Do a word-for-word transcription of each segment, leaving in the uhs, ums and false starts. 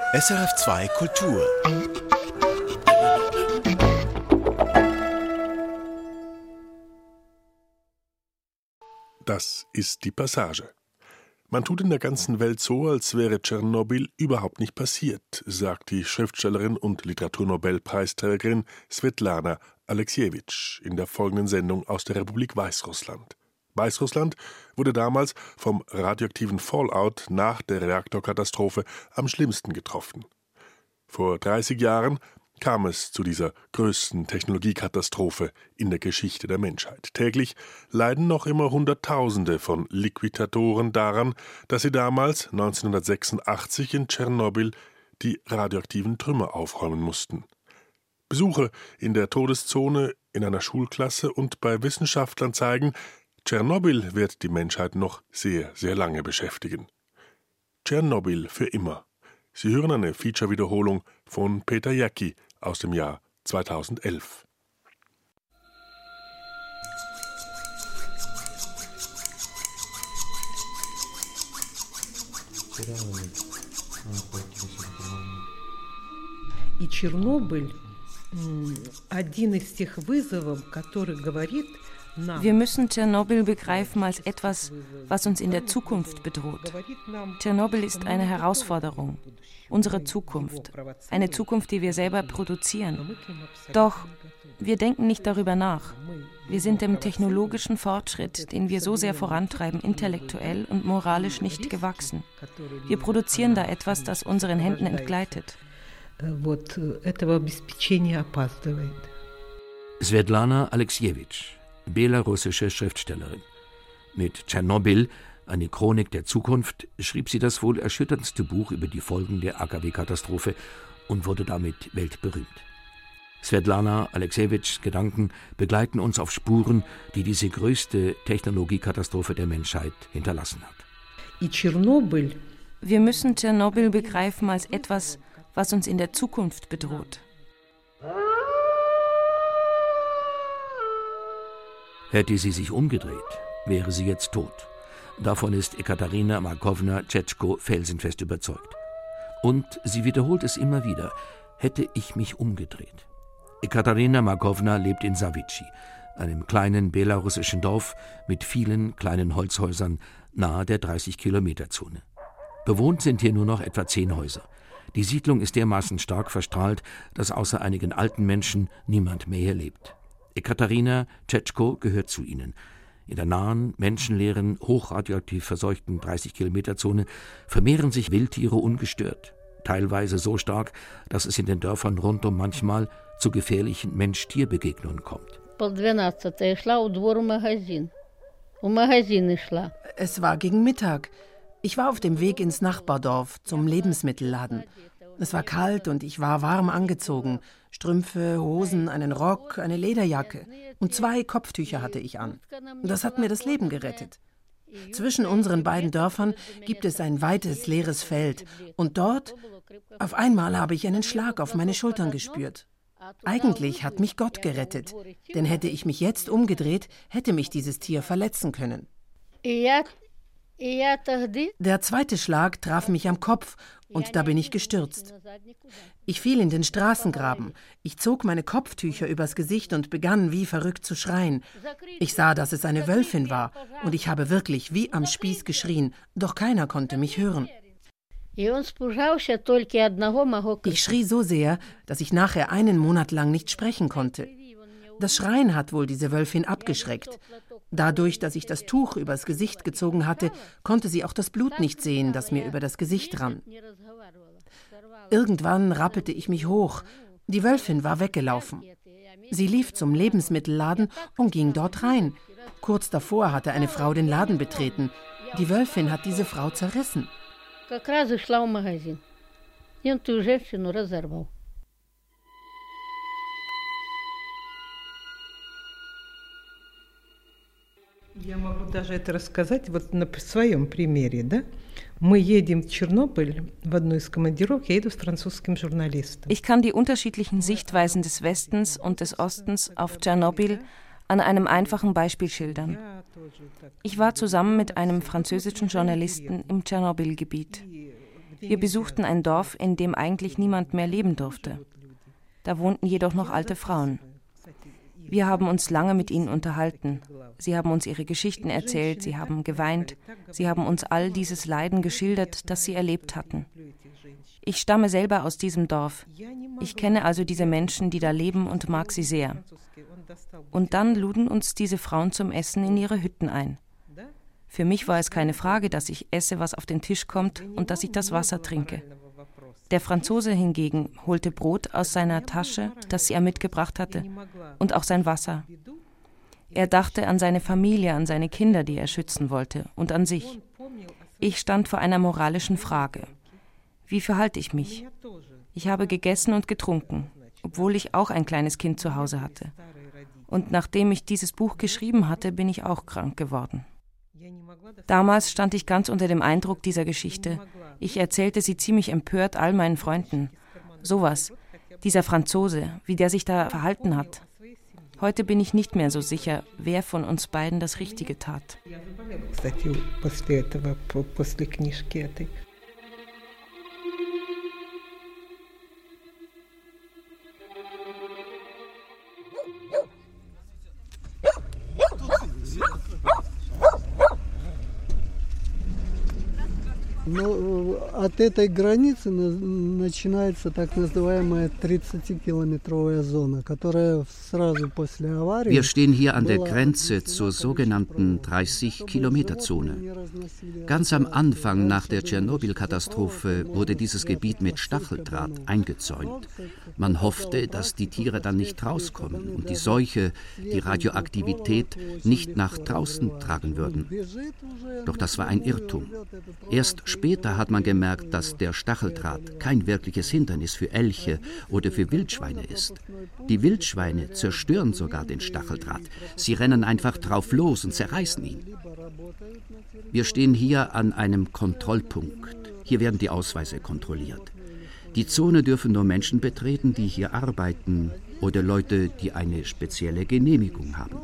S R F zwei Kultur. Das ist die Passage. Man tut in der ganzen Welt so, als wäre Tschernobyl überhaupt nicht passiert, sagt die Schriftstellerin und Literaturnobelpreisträgerin Svetlana Aleksijewitsch in der folgenden Sendung aus der Republik Weißrussland. Weißrussland wurde damals vom radioaktiven Fallout nach der Reaktorkatastrophe am schlimmsten getroffen. Vor dreißig Jahren kam es zu dieser größten Technologiekatastrophe in der Geschichte der Menschheit. Täglich leiden noch immer Hunderttausende von Liquidatoren daran, dass sie damals neunzehnhundertsechsundachtzig in Tschernobyl die radioaktiven Trümmer aufräumen mussten. Besuche in der Todeszone, in einer Schulklasse und bei Wissenschaftlern zeigen, Tschernobyl wird die Menschheit noch sehr, sehr lange beschäftigen. Tschernobyl für immer. Sie hören eine Feature-Wiederholung von Peter Jacki aus dem Jahr zweitausendelf. И Чернобыль один из тех вызовов, который говорит. Wir müssen Tschernobyl begreifen als etwas, was uns in der Zukunft bedroht. Tschernobyl ist eine Herausforderung, unsere Zukunft, eine Zukunft, die wir selber produzieren. Doch wir denken nicht darüber nach. Wir sind dem technologischen Fortschritt, den wir so sehr vorantreiben, intellektuell und moralisch nicht gewachsen. Wir produzieren da etwas, das unseren Händen entgleitet. Svetlana Aleksijewitsch, belarussische Schriftstellerin. Mit Tschernobyl, eine Chronik der Zukunft, schrieb sie das wohl erschütterndste Buch über die Folgen der A K W-Katastrophe und wurde damit weltberühmt. Svetlana Aleksijewitschs Gedanken begleiten uns auf Spuren, die diese größte Technologiekatastrophe der Menschheit hinterlassen hat. Wir müssen Tschernobyl begreifen als etwas, was uns in der Zukunft bedroht. Hätte sie sich umgedreht, wäre sie jetzt tot. Davon ist Ekaterina Markowna Tschetschko felsenfest überzeugt. Und sie wiederholt es immer wieder: Hätte ich mich umgedreht. Ekaterina Markowna lebt in Savichi, einem kleinen belarussischen Dorf mit vielen kleinen Holzhäusern nahe der dreißig-Kilometer-Zone. Bewohnt sind hier nur noch etwa zehn Häuser. Die Siedlung ist dermaßen stark verstrahlt, dass außer einigen alten Menschen niemand mehr hier lebt. Ekaterina Tschetschko gehört zu ihnen. In der nahen, menschenleeren, hochradioaktiv verseuchten dreißig-Kilometer-Zone vermehren sich Wildtiere ungestört. Teilweise so stark, dass es in den Dörfern rundum manchmal zu gefährlichen Mensch-Tier-Begegnungen kommt. Es war gegen Mittag. Ich war auf dem Weg ins Nachbardorf zum Lebensmittelladen. Es war kalt und ich war warm angezogen. Strümpfe, Hosen, einen Rock, eine Lederjacke und zwei Kopftücher hatte ich an. Das hat mir das Leben gerettet. Zwischen unseren beiden Dörfern gibt es ein weites, leeres Feld. Und dort, auf einmal habe ich einen Schlag auf meine Schultern gespürt. Eigentlich hat mich Gott gerettet, denn hätte ich mich jetzt umgedreht, hätte mich dieses Tier verletzen können. Der zweite Schlag traf mich am Kopf und da bin ich gestürzt. Ich fiel in den Straßengraben. Ich zog meine Kopftücher übers Gesicht und begann wie verrückt zu schreien. Ich sah, dass es eine Wölfin war und ich habe wirklich wie am Spieß geschrien, doch keiner konnte mich hören. Ich schrie so sehr, dass ich nachher einen Monat lang nicht sprechen konnte. Das Schreien hat wohl diese Wölfin abgeschreckt. Dadurch, dass ich das Tuch übers Gesicht gezogen hatte, konnte sie auch das Blut nicht sehen, das mir über das Gesicht rann. Irgendwann rappelte ich mich hoch. Die Wölfin war weggelaufen. Sie lief zum Lebensmittelladen und ging dort rein. Kurz davor hatte eine Frau den Laden betreten. Die Wölfin hat diese Frau zerrissen. Я могу даже это рассказать вот на своем примере, да? Мы едем в Чернобыль в одну из командировок, я еду с французским журналистом. Ich kann die unterschiedlichen Sichtweisen des Westens und des Ostens auf Tschernobyl an einem einfachen Beispiel schildern. Ich war zusammen mit einem französischen Journalisten im Tschernobyl-Gebiet. Wir besuchten ein Dorf, in dem eigentlich niemand mehr leben durfte. Da wohnten jedoch noch alte Frauen. Wir haben uns lange mit ihnen unterhalten. Sie haben uns ihre Geschichten erzählt, sie haben geweint, sie haben uns all dieses Leiden geschildert, das sie erlebt hatten. Ich stamme selber aus diesem Dorf. Ich kenne also diese Menschen, die da leben, und mag sie sehr. Und dann luden uns diese Frauen zum Essen in ihre Hütten ein. Für mich war es keine Frage, dass ich esse, was auf den Tisch kommt, und dass ich das Wasser trinke. Der Franzose hingegen holte Brot aus seiner Tasche, das er mitgebracht hatte, und auch sein Wasser. Er dachte an seine Familie, an seine Kinder, die er schützen wollte, und an sich. Ich stand vor einer moralischen Frage. Wie verhalte ich mich? Ich habe gegessen und getrunken, obwohl ich auch ein kleines Kind zu Hause hatte. Und nachdem ich dieses Buch geschrieben hatte, bin ich auch krank geworden. Damals stand ich ganz unter dem Eindruck dieser Geschichte. Ich erzählte sie ziemlich empört all meinen Freunden. Sowas, dieser Franzose, wie der sich da verhalten hat. Heute bin ich nicht mehr so sicher, wer von uns beiden das Richtige tat. Но от этой границы начинается так называемая тридцатикилометровая зона, которая сразу после аварии. Wir stehen hier an der Grenze zur sogenannten dreißig-Kilometer-Zone. Ganz am Anfang nach der Tschernobyl-Katastrophe wurde dieses Gebiet mit Stacheldraht eingezäunt. Man hoffte, dass die Tiere dann nicht rauskommen und die Seuche, die Radioaktivität nicht nach draußen tragen würden. Doch das war ein Irrtum. Erst später hat man gemerkt, dass der Stacheldraht kein wirkliches Hindernis für Elche oder für Wildschweine ist. Die Wildschweine zerstören sogar den Stacheldraht. Sie rennen einfach drauf los und zerreißen ihn. Wir stehen hier an einem Kontrollpunkt. Hier werden die Ausweise kontrolliert. Die Zone dürfen nur Menschen betreten, die hier arbeiten oder Leute, die eine spezielle Genehmigung haben.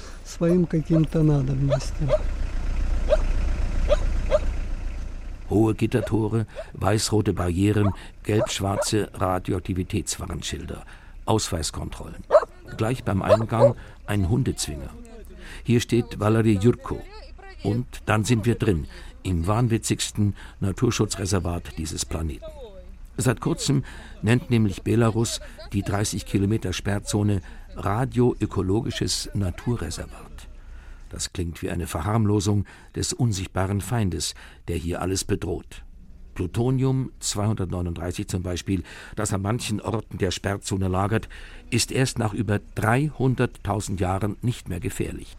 Hohe Gittertore, weiß-rote Barrieren, gelb-schwarze Radioaktivitätswarnschilder, Ausweiskontrollen. Gleich beim Eingang ein Hundezwinger. Hier steht Valery Jurko. Und dann sind wir drin, im wahnwitzigsten Naturschutzreservat dieses Planeten. Seit kurzem nennt nämlich Belarus die dreißig Kilometer Sperrzone radioökologisches Naturreservat. Das klingt wie eine Verharmlosung des unsichtbaren Feindes, der hier alles bedroht. Plutonium zweihundertneununddreißig zum Beispiel, das an manchen Orten der Sperrzone lagert, ist erst nach über dreihunderttausend Jahren nicht mehr gefährlich.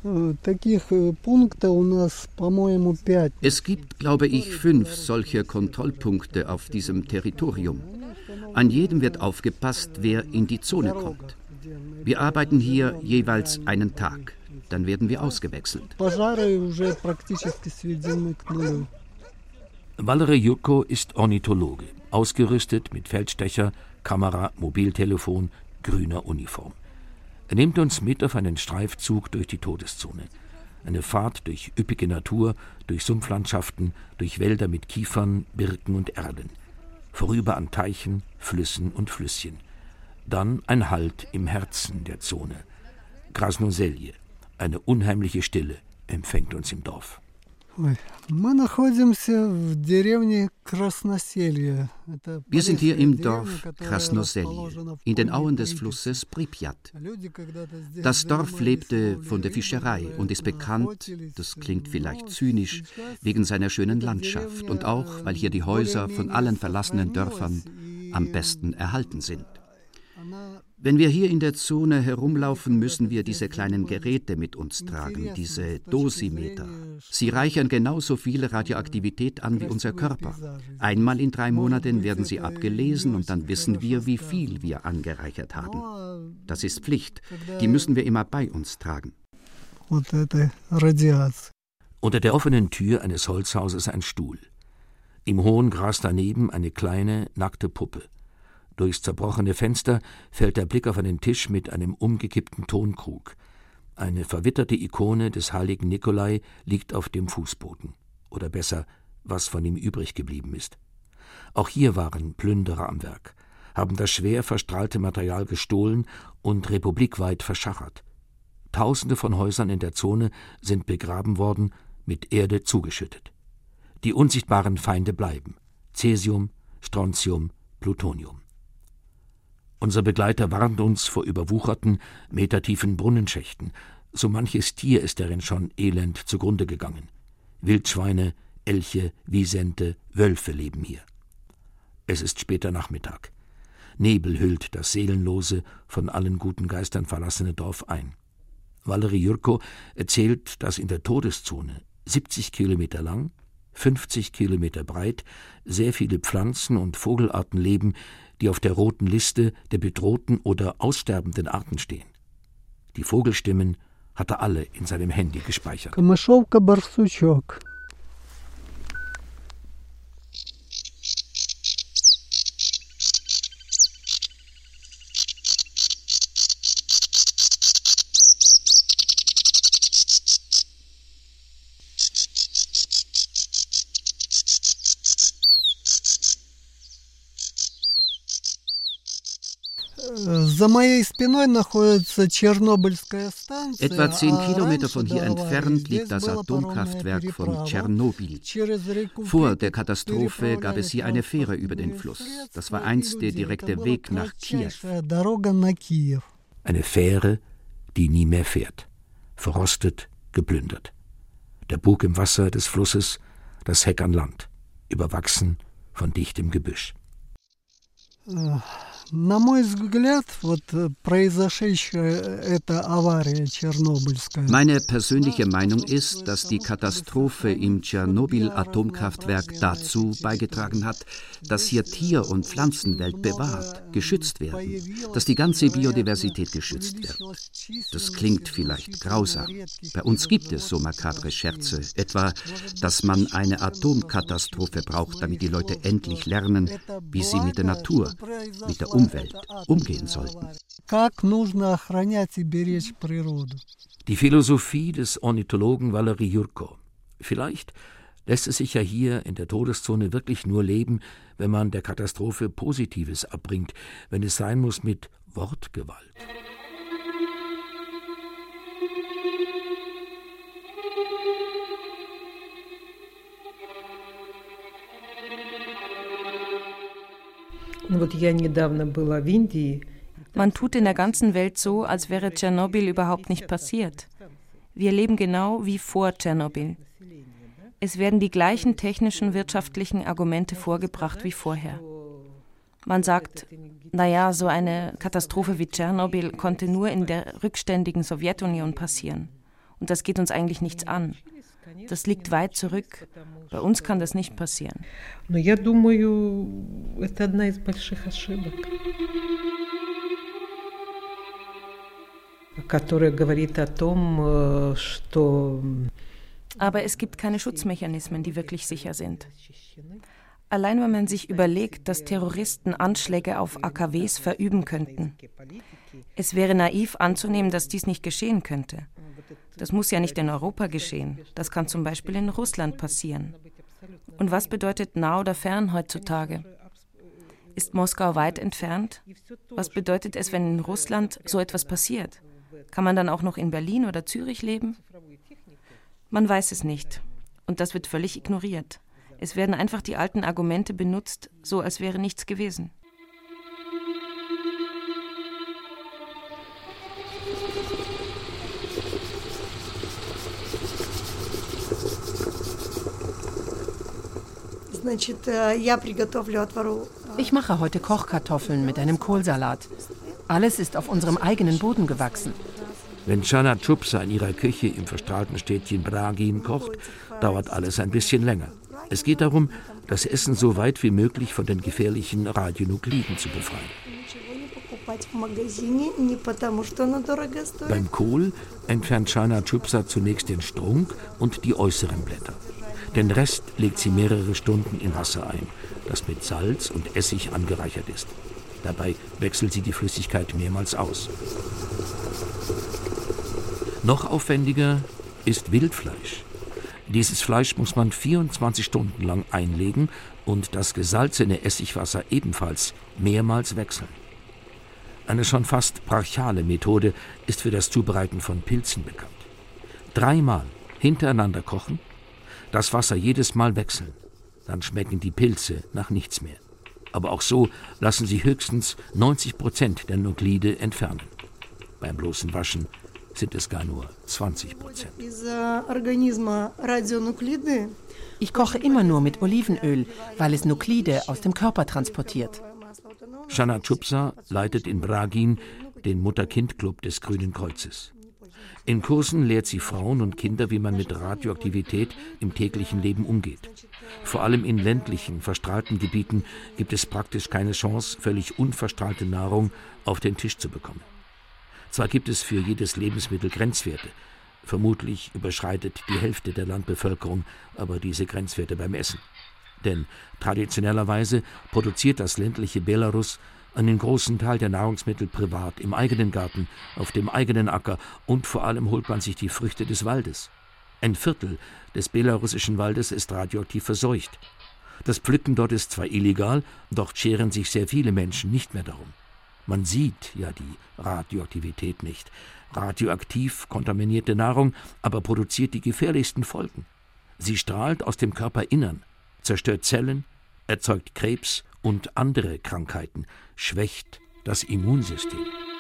Es gibt, glaube ich, fünf solche Kontrollpunkte auf diesem Territorium. An jedem wird aufgepasst, wer in die Zone kommt. Wir arbeiten hier jeweils einen Tag. Dann werden wir ausgewechselt. Valery Jurko ist Ornithologe, ausgerüstet mit Feldstecher, Kamera, Mobiltelefon, grüner Uniform. Er nimmt uns mit auf einen Streifzug durch die Todeszone. Eine Fahrt durch üppige Natur, durch Sumpflandschaften, durch Wälder mit Kiefern, Birken und Erlen. Vorüber an Teichen, Flüssen und Flüsschen. Dann ein Halt im Herzen der Zone. Krasnoselje. Eine unheimliche Stille empfängt uns im Dorf. Wir sind hier im Dorf Krasnoselje, in den Auen des Flusses Pripyat. Das Dorf lebte von der Fischerei und ist bekannt, das klingt vielleicht zynisch, wegen seiner schönen Landschaft und auch, weil hier die Häuser von allen verlassenen Dörfern am besten erhalten sind. Wenn wir hier in der Zone herumlaufen, müssen wir diese kleinen Geräte mit uns tragen, diese Dosimeter. Sie reichern genauso viel Radioaktivität an wie unser Körper. Einmal in drei Monaten werden sie abgelesen und dann wissen wir, wie viel wir angereichert haben. Das ist Pflicht. Die müssen wir immer bei uns tragen. Unter der offenen Tür eines Holzhauses ein Stuhl. Im hohen Gras daneben eine kleine, nackte Puppe. Durchs zerbrochene Fenster fällt der Blick auf einen Tisch mit einem umgekippten Tonkrug. Eine verwitterte Ikone des heiligen Nikolai liegt auf dem Fußboden. Oder besser, was von ihm übrig geblieben ist. Auch hier waren Plünderer am Werk, haben das schwer verstrahlte Material gestohlen und republikweit verschachert. Tausende von Häusern in der Zone sind begraben worden, mit Erde zugeschüttet. Die unsichtbaren Feinde bleiben: Cäsium, Strontium, Plutonium. Unser Begleiter warnt uns vor überwucherten, metertiefen Brunnenschächten. So manches Tier ist darin schon elend zugrunde gegangen. Wildschweine, Elche, Wisente, Wölfe leben hier. Es ist später Nachmittag. Nebel hüllt das seelenlose, von allen guten Geistern verlassene Dorf ein. Valery Jurko erzählt, dass in der Todeszone, siebzig Kilometer lang, fünfzig Kilometer breit, sehr viele Pflanzen- und Vogelarten leben, die auf der roten Liste der bedrohten oder aussterbenden Arten stehen. Die Vogelstimmen hat er alle in seinem Handy gespeichert. Камышовка-барсучок. Etwa zehn Kilometer von hier entfernt liegt das Atomkraftwerk von Tschernobyl. Vor der Katastrophe gab es hier eine Fähre über den Fluss. Das war einst der direkte Weg nach Kiew. Eine Fähre, die nie mehr fährt. Verrostet, geplündert. Der Bug im Wasser des Flusses, das Heck an Land, überwachsen von dichtem Gebüsch. Meine persönliche Meinung ist, dass die Katastrophe im Tschernobyl-Atomkraftwerk dazu beigetragen hat, dass hier Tier- und Pflanzenwelt bewahrt, geschützt werden, dass die ganze Biodiversität geschützt wird. Das klingt vielleicht grausam. Bei uns gibt es so makabre Scherze, etwa, dass man eine Atomkatastrophe braucht, damit die Leute endlich lernen, wie sie mit der Natur, mit der Umwelt umgehen sollten. Die Philosophie des Ornithologen Valery Jurko. Vielleicht lässt es sich ja hier in der Todeszone wirklich nur leben, wenn man der Katastrophe Positives abbringt, wenn es sein muss mit Wortgewalt. Man tut in der ganzen Welt so, als wäre Tschernobyl überhaupt nicht passiert. Wir leben genau wie vor Tschernobyl. Es werden die gleichen technischen, wirtschaftlichen Argumente vorgebracht wie vorher. Man sagt, naja, so eine Katastrophe wie Tschernobyl konnte nur in der rückständigen Sowjetunion passieren. Und das geht uns eigentlich nichts an. Das liegt weit zurück. Bei uns kann das nicht passieren. Aber es gibt keine Schutzmechanismen, die wirklich sicher sind. Allein wenn man sich überlegt, dass Terroristen Anschläge auf A K Ws verüben könnten. Es wäre naiv anzunehmen, dass dies nicht geschehen könnte. Das muss ja nicht in Europa geschehen. Das kann zum Beispiel in Russland passieren. Und was bedeutet nah oder fern heutzutage? Ist Moskau weit entfernt? Was bedeutet es, wenn in Russland so etwas passiert? Kann man dann auch noch in Berlin oder Zürich leben? Man weiß es nicht. Und das wird völlig ignoriert. Es werden einfach die alten Argumente benutzt, so als wäre nichts gewesen. Ich mache heute Kochkartoffeln mit einem Kohlsalat. Alles ist auf unserem eigenen Boden gewachsen. Wenn Jana Tschupsa in ihrer Küche im verstrahlten Städtchen Bragin kocht, dauert alles ein bisschen länger. Es geht darum, das Essen so weit wie möglich von den gefährlichen Radionukliden zu befreien. Beim Kohl entfernt Jana Tschupsa zunächst den Strunk und die äußeren Blätter. Den Rest legt sie mehrere Stunden in Wasser ein, das mit Salz und Essig angereichert ist. Dabei wechselt sie die Flüssigkeit mehrmals aus. Noch aufwendiger ist Wildfleisch. Dieses Fleisch muss man vierundzwanzig Stunden lang einlegen und das gesalzene Essigwasser ebenfalls mehrmals wechseln. Eine schon fast brachiale Methode ist für das Zubereiten von Pilzen bekannt. Dreimal hintereinander kochen, das Wasser jedes Mal wechseln, dann schmecken die Pilze nach nichts mehr. Aber auch so lassen sie höchstens neunzig Prozent der Nuklide entfernen. Beim bloßen Waschen sind es gar nur zwanzig Prozent. Ich koche immer nur mit Olivenöl, weil es Nuklide aus dem Körper transportiert. Jana Čupsa leitet in Bragin den Mutter-Kind-Club des Grünen Kreuzes. In Kursen lehrt sie Frauen und Kinder, wie man mit Radioaktivität im täglichen Leben umgeht. Vor allem in ländlichen, verstrahlten Gebieten gibt es praktisch keine Chance, völlig unverstrahlte Nahrung auf den Tisch zu bekommen. Zwar gibt es für jedes Lebensmittel Grenzwerte. Vermutlich überschreitet die Hälfte der Landbevölkerung aber diese Grenzwerte beim Essen. Denn traditionellerweise produziert das ländliche Belarus einen großen Teil der Nahrungsmittel privat, im eigenen Garten, auf dem eigenen Acker, und vor allem holt man sich die Früchte des Waldes. Ein Viertel des belarussischen Waldes ist radioaktiv verseucht. Das Pflücken dort ist zwar illegal, doch scheren sich sehr viele Menschen nicht mehr darum. Man sieht ja die Radioaktivität nicht. Radioaktiv kontaminierte Nahrung aber produziert die gefährlichsten Folgen. Sie strahlt aus dem Körperinnern, zerstört Zellen, erzeugt Krebs und andere Krankheiten, schwächt das Immunsystem.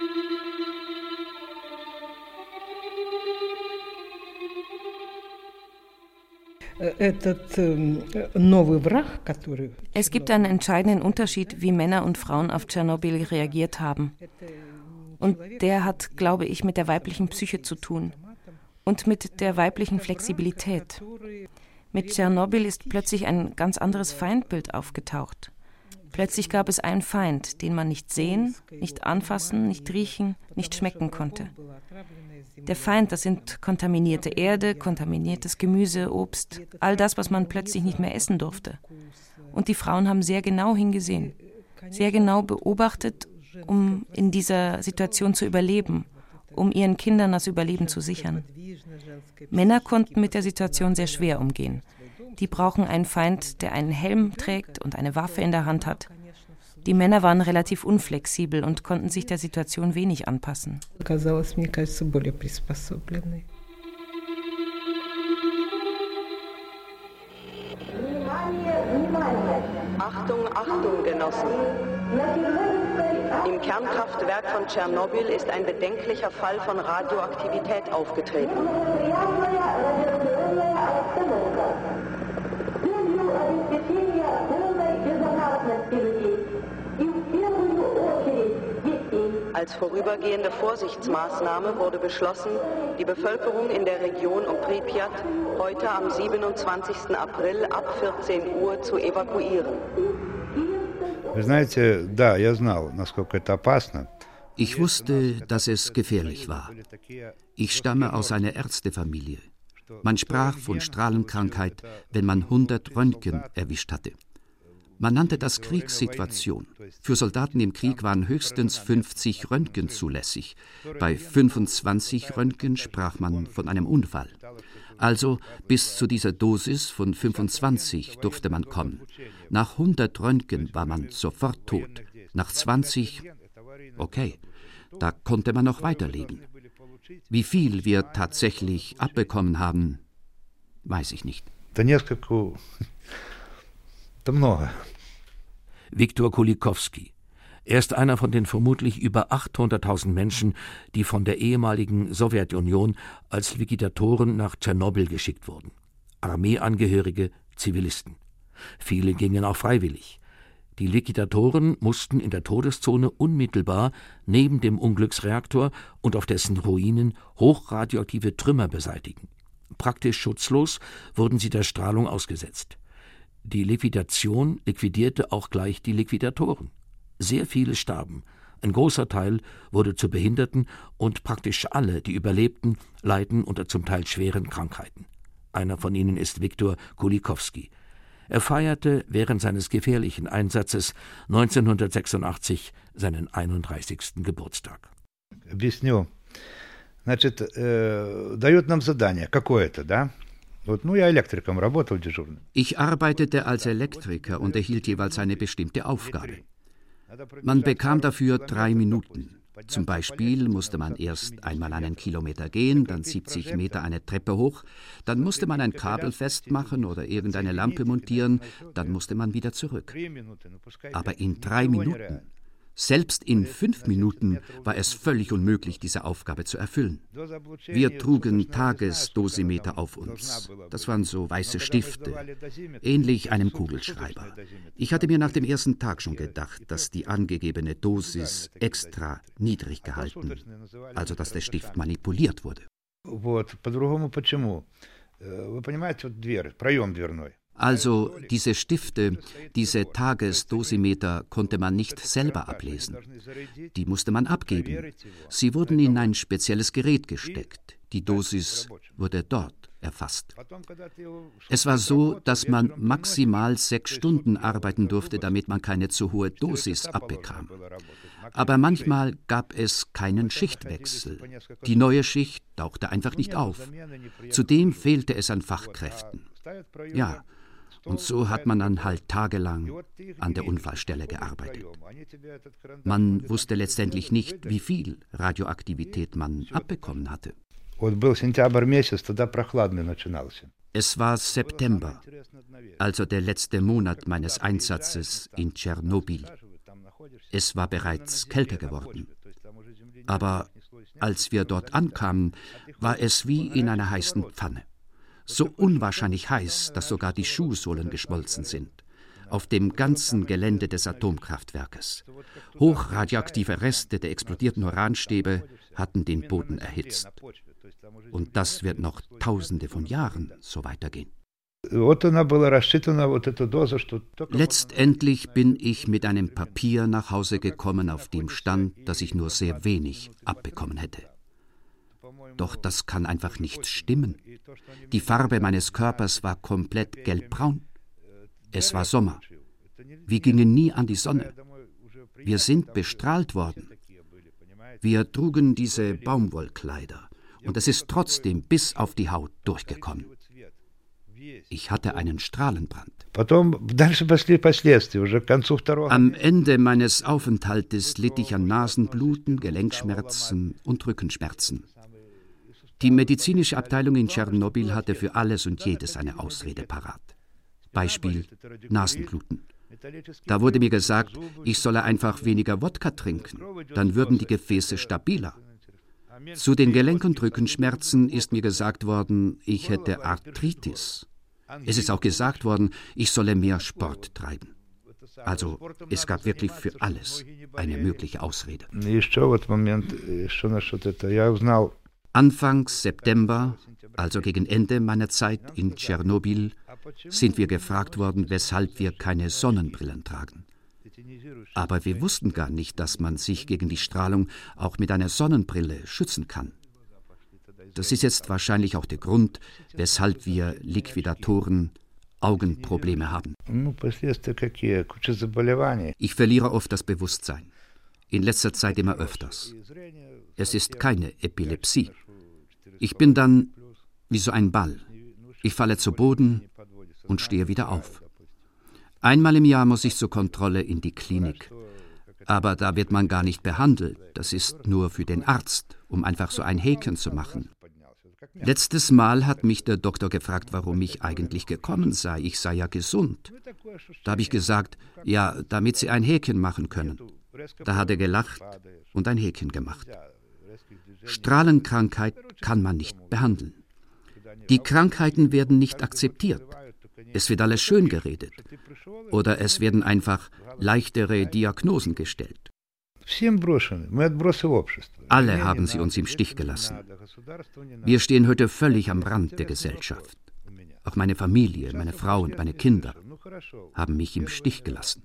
Es gibt einen entscheidenden Unterschied, wie Männer und Frauen auf Tschernobyl reagiert haben. Und der hat, glaube ich, mit der weiblichen Psyche zu tun und mit der weiblichen Flexibilität. Mit Tschernobyl ist plötzlich ein ganz anderes Feindbild aufgetaucht. Plötzlich gab es einen Feind, den man nicht sehen, nicht anfassen, nicht riechen, nicht schmecken konnte. Der Feind, das sind kontaminierte Erde, kontaminiertes Gemüse, Obst, all das, was man plötzlich nicht mehr essen durfte. Und die Frauen haben sehr genau hingesehen, sehr genau beobachtet, um in dieser Situation zu überleben, um ihren Kindern das Überleben zu sichern. Männer konnten mit der Situation sehr schwer umgehen. Die brauchen einen Feind, der einen Helm trägt und eine Waffe in der Hand hat. Die Männer waren relativ unflexibel und konnten sich der Situation wenig anpassen. Achtung, Achtung, Genossen! Im Kernkraftwerk von Tschernobyl ist ein bedenklicher Fall von Radioaktivität aufgetreten. Als vorübergehende Vorsichtsmaßnahme wurde beschlossen, die Bevölkerung in der Region um Pripyat heute am siebenundzwanzigsten April ab vierzehn Uhr zu evakuieren. Ich wusste, dass es gefährlich war. Ich stamme aus einer Ärztefamilie. Man sprach von Strahlenkrankheit, wenn man hundert Röntgen erwischt hatte. Man nannte das Kriegssituation. Für Soldaten im Krieg waren höchstens fünfzig Röntgen zulässig. Bei fünfundzwanzig Röntgen sprach man von einem Unfall. Also bis zu dieser Dosis von fünfundzwanzig durfte man kommen. Nach hundert Röntgen war man sofort tot. Nach zwanzig, okay, da konnte man noch weiterleben. Wie viel wir tatsächlich abbekommen haben, weiß ich nicht. Viktor Kulikowski. Er ist einer von den vermutlich über achthunderttausend Menschen, die von der ehemaligen Sowjetunion als Liquidatoren nach Tschernobyl geschickt wurden. Armeeangehörige, Zivilisten. Viele gingen auch freiwillig. Die Liquidatoren mussten in der Todeszone unmittelbar neben dem Unglücksreaktor und auf dessen Ruinen hochradioaktive Trümmer beseitigen. Praktisch schutzlos wurden sie der Strahlung ausgesetzt. Die Liquidation liquidierte auch gleich die Liquidatoren. Sehr viele starben, ein großer Teil wurde zu Behinderten und praktisch alle, die überlebten, leiden unter zum Teil schweren Krankheiten. Einer von ihnen ist Viktor Kulikowski. Er feierte während seines gefährlichen Einsatzes neunzehnhundertsechsundachtzig seinen einunddreißigsten Geburtstag. Объясню. Значит, э, дают нам задание какое-то, да? Ich arbeitete als Elektriker und erhielt jeweils eine bestimmte Aufgabe. Man bekam dafür drei Minuten. Zum Beispiel musste man erst einmal einen Kilometer gehen, dann siebzig Meter eine Treppe hoch, dann musste man ein Kabel festmachen oder irgendeine Lampe montieren, dann musste man wieder zurück. Aber in drei Minuten, selbst in fünf Minuten, war es völlig unmöglich, diese Aufgabe zu erfüllen. Wir trugen Tagesdosimeter auf uns. Das waren so weiße Stifte, ähnlich einem Kugelschreiber. Ich hatte mir nach dem ersten Tag schon gedacht, dass die angegebene Dosis extra niedrig gehalten, also dass der Stift manipuliert wurde. Also diese Stifte, diese Tagesdosimeter konnte man nicht selber ablesen. Die musste man abgeben. Sie wurden in ein spezielles Gerät gesteckt. Die Dosis wurde dort erfasst. Es war so, dass man maximal sechs Stunden arbeiten durfte, damit man keine zu hohe Dosis abbekam. Aber manchmal gab es keinen Schichtwechsel. Die neue Schicht tauchte einfach nicht auf. Zudem fehlte es an Fachkräften. Ja, und so hat man dann halt tagelang an der Unfallstelle gearbeitet. Man wusste letztendlich nicht, wie viel Radioaktivität man abbekommen hatte. Es war September, also der letzte Monat meines Einsatzes in Tschernobyl. Es war bereits kälter geworden. Aber als wir dort ankamen, war es wie in einer heißen Pfanne. So unwahrscheinlich heiß, dass sogar die Schuhsohlen geschmolzen sind. Auf dem ganzen Gelände des Atomkraftwerkes. Hochradioaktive Reste der explodierten Uranstäbe hatten den Boden erhitzt. Und das wird noch Tausende von Jahren so weitergehen. Letztendlich bin ich mit einem Papier nach Hause gekommen, auf dem stand, dass ich nur sehr wenig abbekommen hätte. Doch das kann einfach nicht stimmen. Die Farbe meines Körpers war komplett gelbbraun. Es war Sommer. Wir gingen nie an die Sonne. Wir sind bestrahlt worden. Wir trugen diese Baumwollkleider und es ist trotzdem bis auf die Haut durchgekommen. Ich hatte einen Strahlenbrand. Am Ende meines Aufenthaltes litt ich an Nasenbluten, Gelenkschmerzen und Rückenschmerzen. Die medizinische Abteilung in Tschernobyl hatte für alles und jedes eine Ausrede parat. Beispiel Nasenbluten. Da wurde mir gesagt, ich solle einfach weniger Wodka trinken, dann würden die Gefäße stabiler. Zu den Gelenk- und Rückenschmerzen ist mir gesagt worden, ich hätte Arthritis. Es ist auch gesagt worden, ich solle mehr Sport treiben. Also es gab wirklich für alles eine mögliche Ausrede. Anfangs September, also gegen Ende meiner Zeit in Tschernobyl, sind wir gefragt worden, weshalb wir keine Sonnenbrillen tragen. Aber wir wussten gar nicht, dass man sich gegen die Strahlung auch mit einer Sonnenbrille schützen kann. Das ist jetzt wahrscheinlich auch der Grund, weshalb wir Liquidatoren Augenprobleme haben. Ich verliere oft das Bewusstsein. In letzter Zeit immer öfters. Es ist keine Epilepsie. Ich bin dann wie so ein Ball. Ich falle zu Boden und stehe wieder auf. Einmal im Jahr muss ich zur Kontrolle in die Klinik. Aber da wird man gar nicht behandelt. Das ist nur für den Arzt, um einfach so ein Häkchen zu machen. Letztes Mal hat mich der Doktor gefragt, warum ich eigentlich gekommen sei. Ich sei ja gesund. Da habe ich gesagt, ja, damit Sie ein Häkchen machen können. Da hat er gelacht und ein Häkchen gemacht. Strahlenkrankheit kann man nicht behandeln. Die Krankheiten werden nicht akzeptiert. Es wird alles schön geredet. Oder es werden einfach leichtere Diagnosen gestellt. Alle haben sie uns im Stich gelassen. Wir stehen heute völlig am Rand der Gesellschaft. Auch meine Familie, meine Frau und meine Kinder haben mich im Stich gelassen.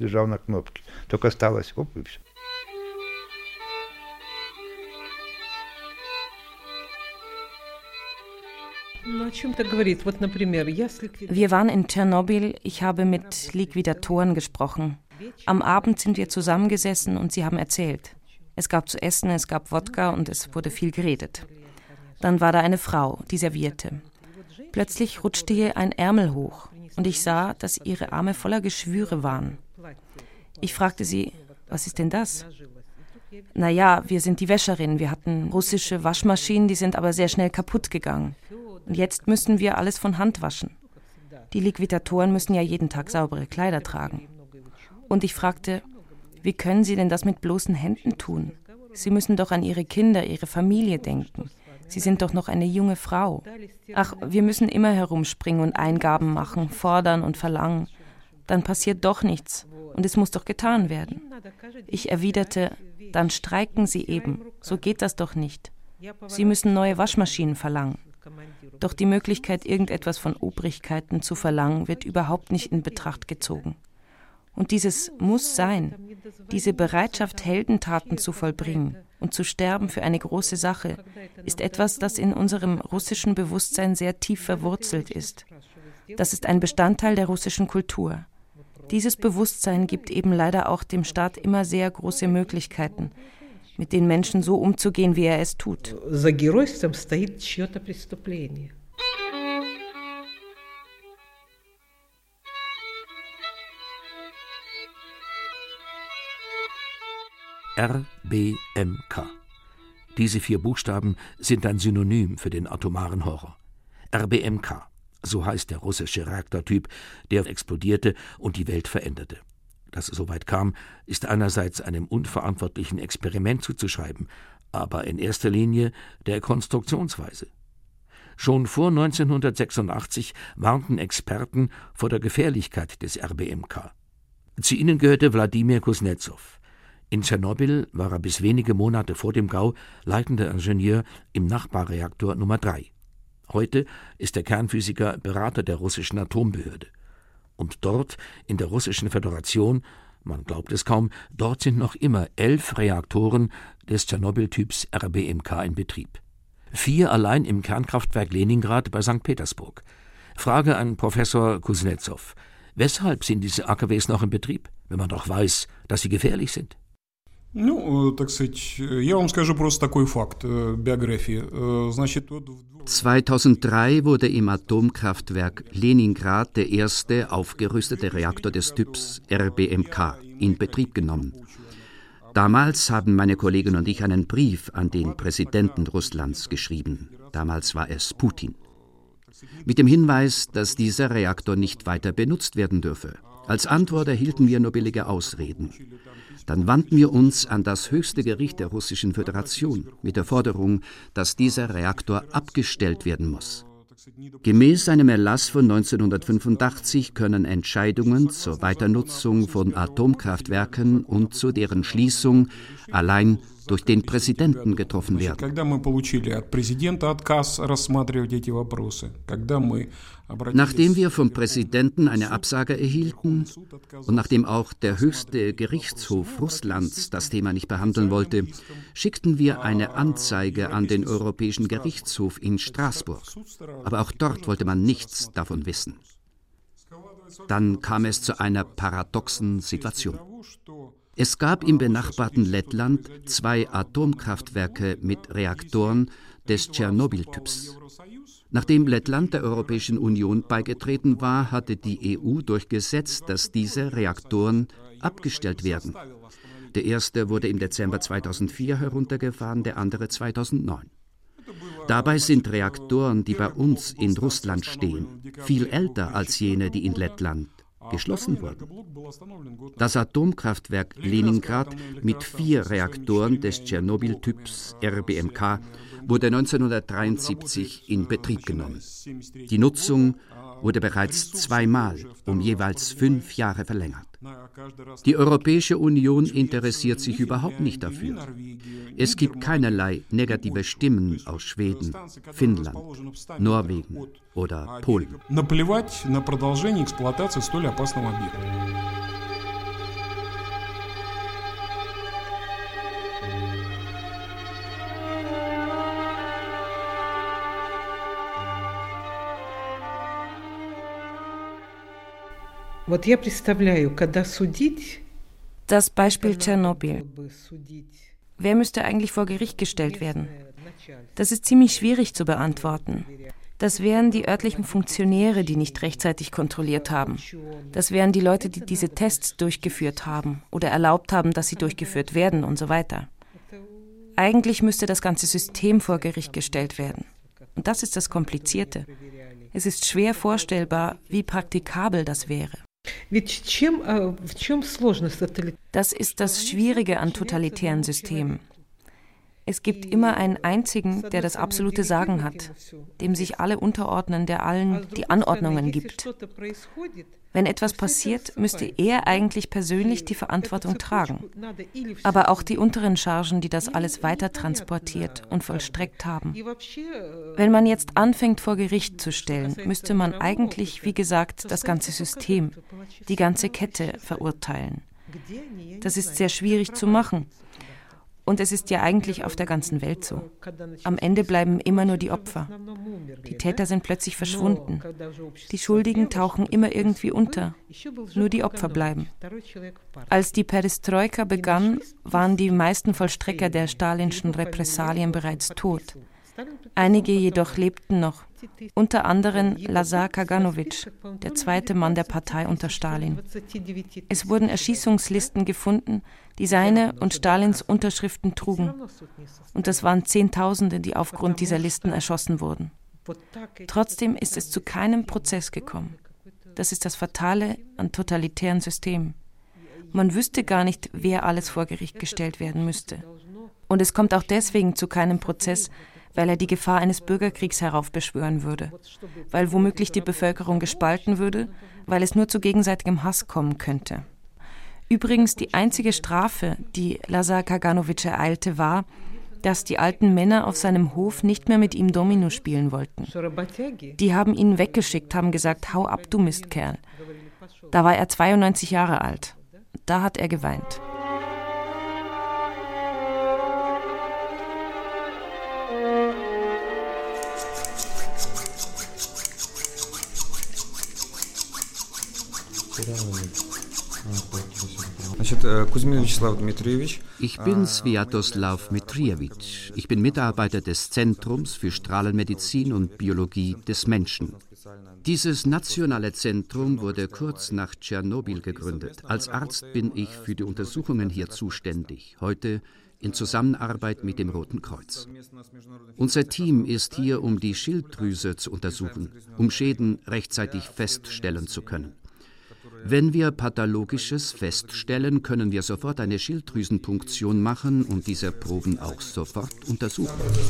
Wir waren in Tschernobyl, ich habe mit Liquidatoren gesprochen. Am Abend sind wir zusammengesessen und sie haben erzählt. Es gab zu essen, es gab Wodka und es wurde viel geredet. Dann war da eine Frau, die servierte. Plötzlich rutschte ihr ein Ärmel hoch und ich sah, dass ihre Arme voller Geschwüre waren. Ich fragte sie, was ist denn das? Naja, wir sind die Wäscherin, wir hatten russische Waschmaschinen, die sind aber sehr schnell kaputt gegangen. Und jetzt müssen wir alles von Hand waschen. Die Liquidatoren müssen ja jeden Tag saubere Kleider tragen. Und ich fragte, wie können Sie denn das mit bloßen Händen tun? Sie müssen doch an Ihre Kinder, Ihre Familie denken. Sie sind doch noch eine junge Frau. Ach, wir müssen immer herumspringen und Eingaben machen, fordern und verlangen. Dann passiert doch nichts und es muss doch getan werden. Ich erwiderte, dann streiken Sie eben, so geht das doch nicht. Sie müssen neue Waschmaschinen verlangen. Doch die Möglichkeit, irgendetwas von Obrigkeiten zu verlangen, wird überhaupt nicht in Betracht gezogen. Und dieses muss sein, diese Bereitschaft, Heldentaten zu vollbringen und zu sterben für eine große Sache, ist etwas, das in unserem russischen Bewusstsein sehr tief verwurzelt ist. Das ist ein Bestandteil der russischen Kultur. Dieses Bewusstsein gibt eben leider auch dem Staat immer sehr große Möglichkeiten, mit den Menschen so umzugehen, wie er es tut. За геройством стоит чьё-то преступление. R B M K. Diese vier Buchstaben sind ein Synonym für den atomaren Horror. R B M K, so heißt der russische Reaktortyp, der explodierte und die Welt veränderte. Dass es so weit kam, ist einerseits einem unverantwortlichen Experiment zuzuschreiben, aber in erster Linie der Konstruktionsweise. Schon vor neunzehnhundertsechsundachtzig warnten Experten vor der Gefährlichkeit des R B M K. Zu ihnen gehörte Wladimir Kuznetsov. In Tschernobyl war er bis wenige Monate vor dem Gau leitender Ingenieur im Nachbarreaktor Nummer drei. Heute ist der Kernphysiker Berater der russischen Atombehörde. Und dort, in der Russischen Föderation, man glaubt es kaum, dort sind noch immer elf Reaktoren des Tschernobyl-Typs R B M K in Betrieb. Vier allein im Kernkraftwerk Leningrad bei Sankt Petersburg. Frage an Professor Kuznetsov: Weshalb sind diese A K Ws noch in Betrieb, wenn man doch weiß, dass sie gefährlich sind? Ну, так сказать, я вам скажу просто такой факт биографии. Значит, zweitausenddrei wurde im Atomkraftwerk Leningrad der erste aufgerüstete Reaktor des Typs R B M K in Betrieb genommen. Damals haben meine Kollegin und ich einen Brief an den Präsidenten Russlands geschrieben. Damals war es Putin. Mit dem Hinweis, dass dieser Reaktor nicht weiter benutzt werden dürfe. Als Antwort erhielten wir nur billige Ausreden. Dann wandten wir uns an das höchste Gericht der Russischen Föderation mit der Forderung, dass dieser Reaktor abgestellt werden muss. Gemäß einem Erlass von neunzehnhundertfünfundachtzig können Entscheidungen zur Weiternutzung von Atomkraftwerken und zu deren Schließung allein durch den Präsidenten getroffen werden. Nachdem wir vom Präsidenten eine Absage erhielten und nachdem auch der höchste Gerichtshof Russlands das Thema nicht behandeln wollte, schickten wir eine Anzeige an den Europäischen Gerichtshof in Straßburg. Aber auch dort wollte man nichts davon wissen. Dann kam es zu einer paradoxen Situation. Es gab im benachbarten Lettland zwei Atomkraftwerke mit Reaktoren des Tschernobyl-Typs. Nachdem Lettland der Europäischen Union beigetreten war, hatte die E U durchgesetzt, dass diese Reaktoren abgestellt werden. Der erste wurde im Dezember zweitausendvier heruntergefahren, der andere zweitausendneun. Dabei sind Reaktoren, die bei uns in Russland stehen, viel älter als jene, die in Lettland geschlossen wurden. Das Atomkraftwerk Leningrad mit vier Reaktoren des Tschernobyl-Typs R B M K wurde neunzehnhundertdreiundsiebzig in Betrieb genommen. Die Nutzung wurde bereits zweimal um jeweils fünf Jahre verlängert. Die Europäische Union interessiert sich überhaupt nicht dafür. Es gibt keinerlei negative Stimmen aus Schweden, Finnland, Norwegen oder Polen. Das Beispiel Tschernobyl. Wer müsste eigentlich vor Gericht gestellt werden? Das ist ziemlich schwierig zu beantworten. Das wären die örtlichen Funktionäre, die nicht rechtzeitig kontrolliert haben. Das wären die Leute, die diese Tests durchgeführt haben oder erlaubt haben, dass sie durchgeführt werden und so weiter. Eigentlich müsste das ganze System vor Gericht gestellt werden. Und das ist das Komplizierte. Es ist schwer vorstellbar, wie praktikabel das wäre. Das ist das Schwierige an totalitären Systemen. Es gibt immer einen einzigen, der das absolute Sagen hat, dem sich alle unterordnen, der allen die Anordnungen gibt. Wenn etwas passiert, müsste er eigentlich persönlich die Verantwortung tragen. Aber auch die unteren Chargen, die das alles weiter transportiert und vollstreckt haben. Wenn man jetzt anfängt, vor Gericht zu stellen, müsste man eigentlich, wie gesagt, das ganze System, die ganze Kette verurteilen. Das ist sehr schwierig zu machen. Und es ist ja eigentlich auf der ganzen Welt so. Am Ende bleiben immer nur die Opfer. Die Täter sind plötzlich verschwunden. Die Schuldigen tauchen immer irgendwie unter. Nur die Opfer bleiben. Als die Perestroika begann, waren die meisten Vollstrecker der stalinschen Repressalien bereits tot. Einige jedoch lebten noch. Unter anderem Lazar Kaganovic, der zweite Mann der Partei unter Stalin. Es wurden Erschießungslisten gefunden, die seine und Stalins Unterschriften trugen. Und das waren Zehntausende, die aufgrund dieser Listen erschossen wurden. Trotzdem ist es zu keinem Prozess gekommen. Das ist das Fatale an totalitären Systemen. Man wüsste gar nicht, wer alles vor Gericht gestellt werden müsste. Und es kommt auch deswegen zu keinem Prozess, weil er die Gefahr eines Bürgerkriegs heraufbeschwören würde, weil womöglich die Bevölkerung gespalten würde, weil es nur zu gegenseitigem Hass kommen könnte. Übrigens, die einzige Strafe, die Lazar Kaganovic ereilte, war, dass die alten Männer auf seinem Hof nicht mehr mit ihm Domino spielen wollten. Die haben ihn weggeschickt, haben gesagt, hau ab, du Mistkerl. Da war er zweiundneunzig Jahre alt. Da hat er geweint. Ich bin Sviatoslav Dmitrievich. Ich bin Mitarbeiter des Zentrums für Strahlenmedizin und Biologie des Menschen. Dieses nationale Zentrum wurde kurz nach Tschernobyl gegründet. Als Arzt bin ich für die Untersuchungen hier zuständig, heute in Zusammenarbeit mit dem Roten Kreuz. Unser Team ist hier, um die Schilddrüse zu untersuchen, um Schäden rechtzeitig feststellen zu können. Wenn wir Pathologisches feststellen, können wir sofort eine Schilddrüsenpunktion machen und diese Proben auch sofort untersuchen.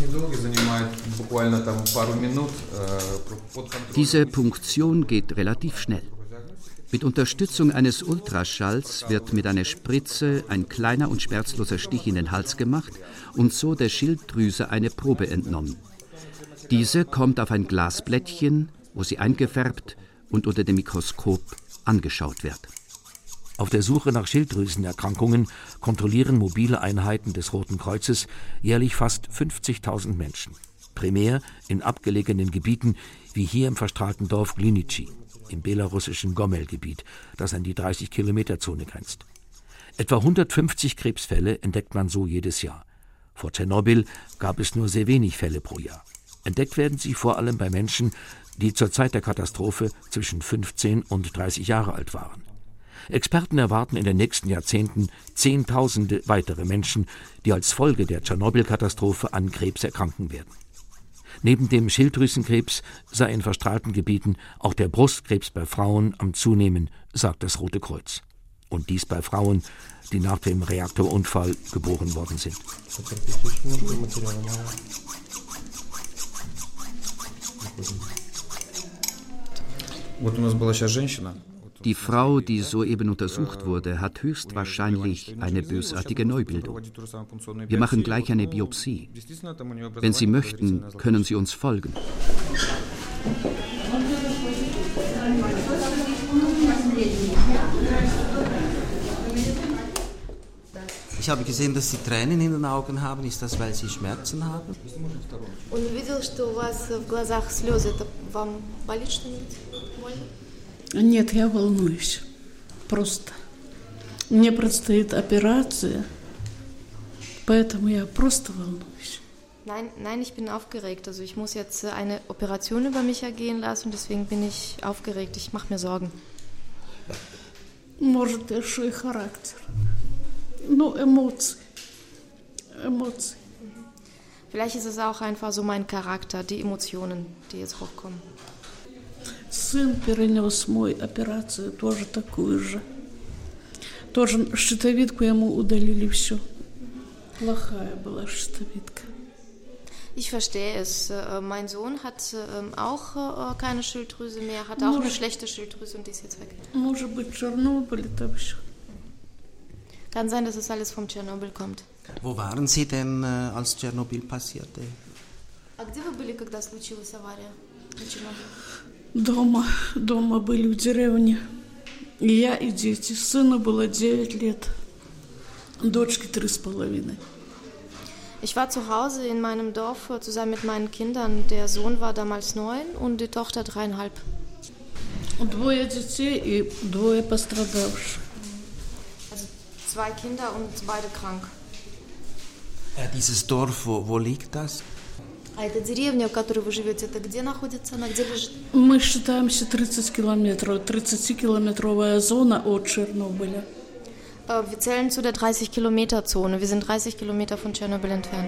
Diese Punktion geht relativ schnell. Mit Unterstützung eines Ultraschalls wird mit einer Spritze ein kleiner und schmerzloser Stich in den Hals gemacht und so der Schilddrüse eine Probe entnommen. Diese kommt auf ein Glasblättchen, wo sie eingefärbt und unter dem Mikroskop angeschaut wird. Auf der Suche nach Schilddrüsenerkrankungen kontrollieren mobile Einheiten des Roten Kreuzes jährlich fast fünfzigtausend Menschen. Primär in abgelegenen Gebieten wie hier im verstrahlten Dorf Glinici, im belarussischen Gomel-Gebiet, das an die dreißig-Kilometer-Zone grenzt. Etwa hundertfünfzig Krebsfälle entdeckt man so jedes Jahr. Vor Tschernobyl gab es nur sehr wenig Fälle pro Jahr. Entdeckt werden sie vor allem bei Menschen, die zur Zeit der Katastrophe zwischen fünfzehn und dreißig Jahre alt waren. Experten erwarten in den nächsten Jahrzehnten Zehntausende weitere Menschen, die als Folge der Tschernobyl-Katastrophe an Krebs erkranken werden. Neben dem Schilddrüsenkrebs sei in verstrahlten Gebieten auch der Brustkrebs bei Frauen am Zunehmen, sagt das Rote Kreuz. Und dies bei Frauen, die nach dem Reaktorunfall geboren worden sind. Die Frau, die soeben untersucht wurde, hat höchstwahrscheinlich eine bösartige Neubildung. Wir machen gleich eine Biopsie. Wenn Sie möchten, können Sie uns folgen. Ich habe gesehen, dass Sie Tränen in den Augen haben. Ist das, weil Sie Schmerzen haben? Он увидел, что у вас в глазах слезы. Это вам болит что-нибудь? Больно? Нет, я волнуюсь. Просто. Мне предстоит операция, поэтому я просто волнуюсь. Nein, nein, ich bin aufgeregt. Also ich muss jetzt eine Operation über mich ergehen lassen und deswegen bin ich aufgeregt. Ich mache mir Sorgen. Может, это и характер. Ну, эмоции. Эмоции. Vielleicht ist es auch einfach so mein Charakter, die Emotionen, die jetzt hochkommen. Сын перенес мой операцию, тоже такую же. Тоже щитовидку ему удалили все. Плохая была щитовидка. Ich verstehe es. Mein Sohn hat auch keine Schilddrüse mehr, hat auch eine schlechte Schilddrüse und die ist jetzt weg. Может быть, Tschernobyl там еще. Kann sein, dass es alles vom Tschernobyl kommt. Wo waren Sie denn, als Tschernobyl passierte? А где вы были, когда случилась авария на Чернобыле? Дома, дома были в деревне. И я, и дети. Сыну было девять лет, дочке три с половиной. Ich war zu Hause in meinem Dorf zusammen mit meinen Kindern. Der Sohn war damals neun und die Tochter dreieinhalb. Двое детей и двое пострадавших. Also zwei Kinder und beide krank. Ja, dieses Dorf, wo, wo liegt das? А эта деревня, в которой вы живете, это где находится? Она где лежит? Мы считаемся тридцать километров, тридцатикилометровая зона от Чернобыля. Wir zählen zu der dreißig-Kilometer-Zone. Wir sind dreißig Kilometer von Tschernobyl entfernt.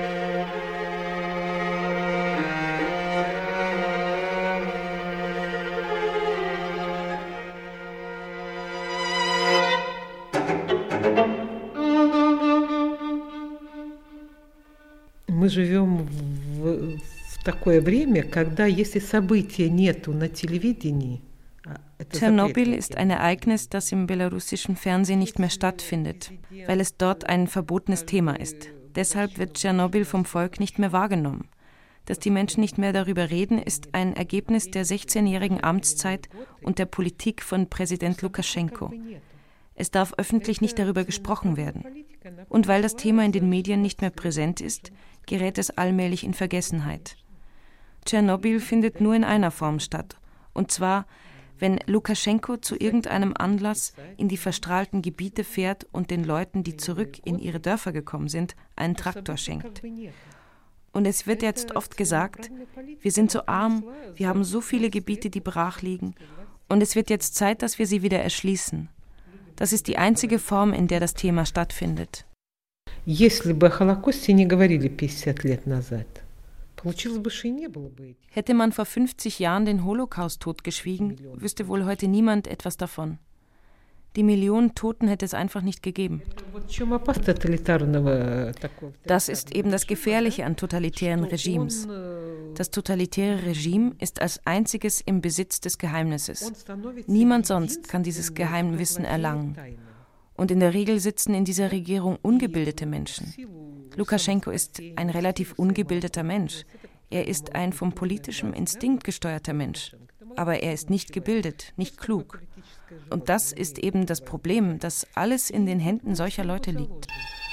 Мы живем в, в такое время, когда если события нету на телевидении. Tschernobyl ist ein Ereignis, das im belarussischen Fernsehen nicht mehr stattfindet, weil es dort ein verbotenes Thema ist. Deshalb wird Tschernobyl vom Volk nicht mehr wahrgenommen. Dass die Menschen nicht mehr darüber reden, ist ein Ergebnis der sechzehnjährigen Amtszeit und der Politik von Präsident Lukaschenko. Es darf öffentlich nicht darüber gesprochen werden. Und weil das Thema in den Medien nicht mehr präsent ist, gerät es allmählich in Vergessenheit. Tschernobyl findet nur in einer Form statt, und zwar wenn Lukaschenko zu irgendeinem Anlass in die verstrahlten Gebiete fährt und den Leuten, die zurück in ihre Dörfer gekommen sind, einen Traktor schenkt. Und es wird jetzt oft gesagt, wir sind so arm, wir haben so viele Gebiete, die brach liegen, und es wird jetzt Zeit, dass wir sie wieder erschließen. Das ist die einzige Form, in der das Thema stattfindet. Если бы о Холокосте не говорили пятьдесят лет назад, получилось бы, что и не было бы. Hätte man vor fünfzig Jahren den Holocaust totgeschwiegen, wüsste wohl heute niemand etwas davon. Die Millionen Toten hätte es einfach nicht gegeben. Das ist eben das Gefährliche an totalitären Regimes. Das totalitäre Regime ist als einziges im Besitz des Geheimnisses. Niemand sonst kann dieses Geheimwissen erlangen. Und in der Regel sitzen in dieser Regierung ungebildete Menschen. Lukaschenko ist ein relativ ungebildeter Mensch. Er ist ein vom politischen Instinkt gesteuerter Mensch. Aber er ist nicht gebildet, nicht klug. Und das ist eben das Problem, dass alles in den Händen solcher Leute liegt.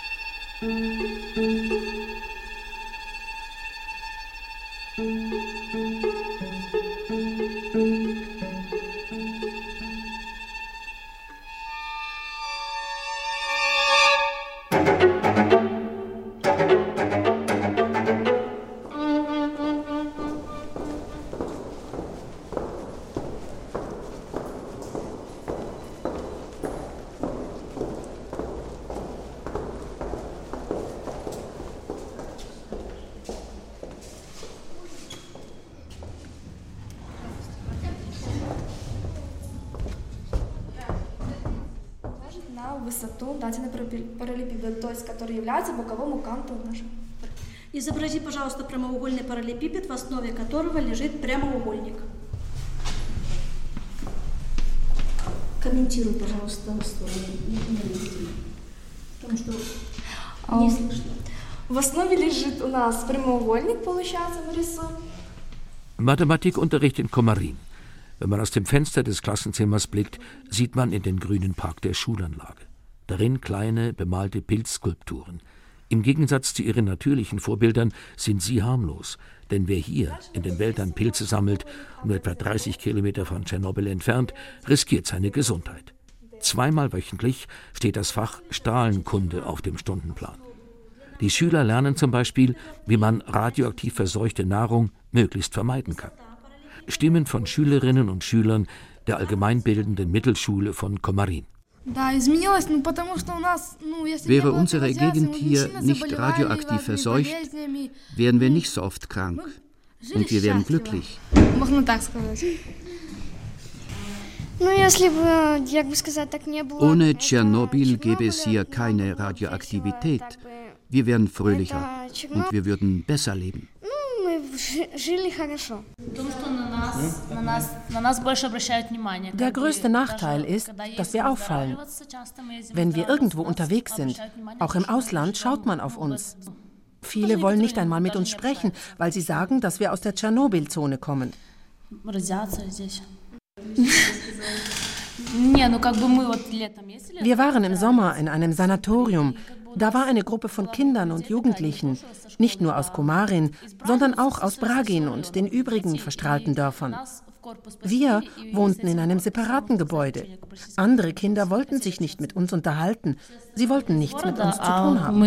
Высоту даденный параллелепипед, то есть который является боковому канту нашего. Изобрази, пожалуйста, прямоугольный параллелепипед, в основе которого лежит прямоугольник. Комментируй, пожалуйста, потому что не слышно. В основе лежит у нас прямоугольник, получается, мы рисуем. Mathematikunterricht in Komarin. Wenn man aus dem Fenster des Klassenzimmers blickt, sieht man in den grünen Park der Schulanlage. Darin kleine, bemalte Pilzskulpturen. Im Gegensatz zu ihren natürlichen Vorbildern sind sie harmlos. Denn wer hier in den Wäldern Pilze sammelt, nur etwa dreißig Kilometer von Tschernobyl entfernt, riskiert seine Gesundheit. Zweimal wöchentlich steht das Fach Strahlenkunde auf dem Stundenplan. Die Schüler lernen zum Beispiel, wie man radioaktiv verseuchte Nahrung möglichst vermeiden kann. Stimmen von Schülerinnen und Schülern der allgemeinbildenden Mittelschule von Komarin. Wäre unsere Gegend hier nicht radioaktiv verseucht, wären wir nicht so oft krank. Und wir wären glücklich. Ohne Tschernobyl gäbe es hier keine Radioaktivität. Wir wären fröhlicher und wir würden besser leben. Der größte Nachteil ist, dass wir auffallen. Wenn wir irgendwo unterwegs sind, auch im Ausland, schaut man auf uns. Viele wollen nicht einmal mit uns sprechen, weil sie sagen, dass wir aus der Tschernobyl-Zone kommen. Wir waren im Sommer in einem Sanatorium. Da war eine Gruppe von Kindern und Jugendlichen, nicht nur aus Komarin, sondern auch aus Bragin und den übrigen verstrahlten Dörfern. Wir wohnten in einem separaten Gebäude. Andere Kinder wollten sich nicht mit uns unterhalten. Sie wollten nichts mit uns zu tun haben.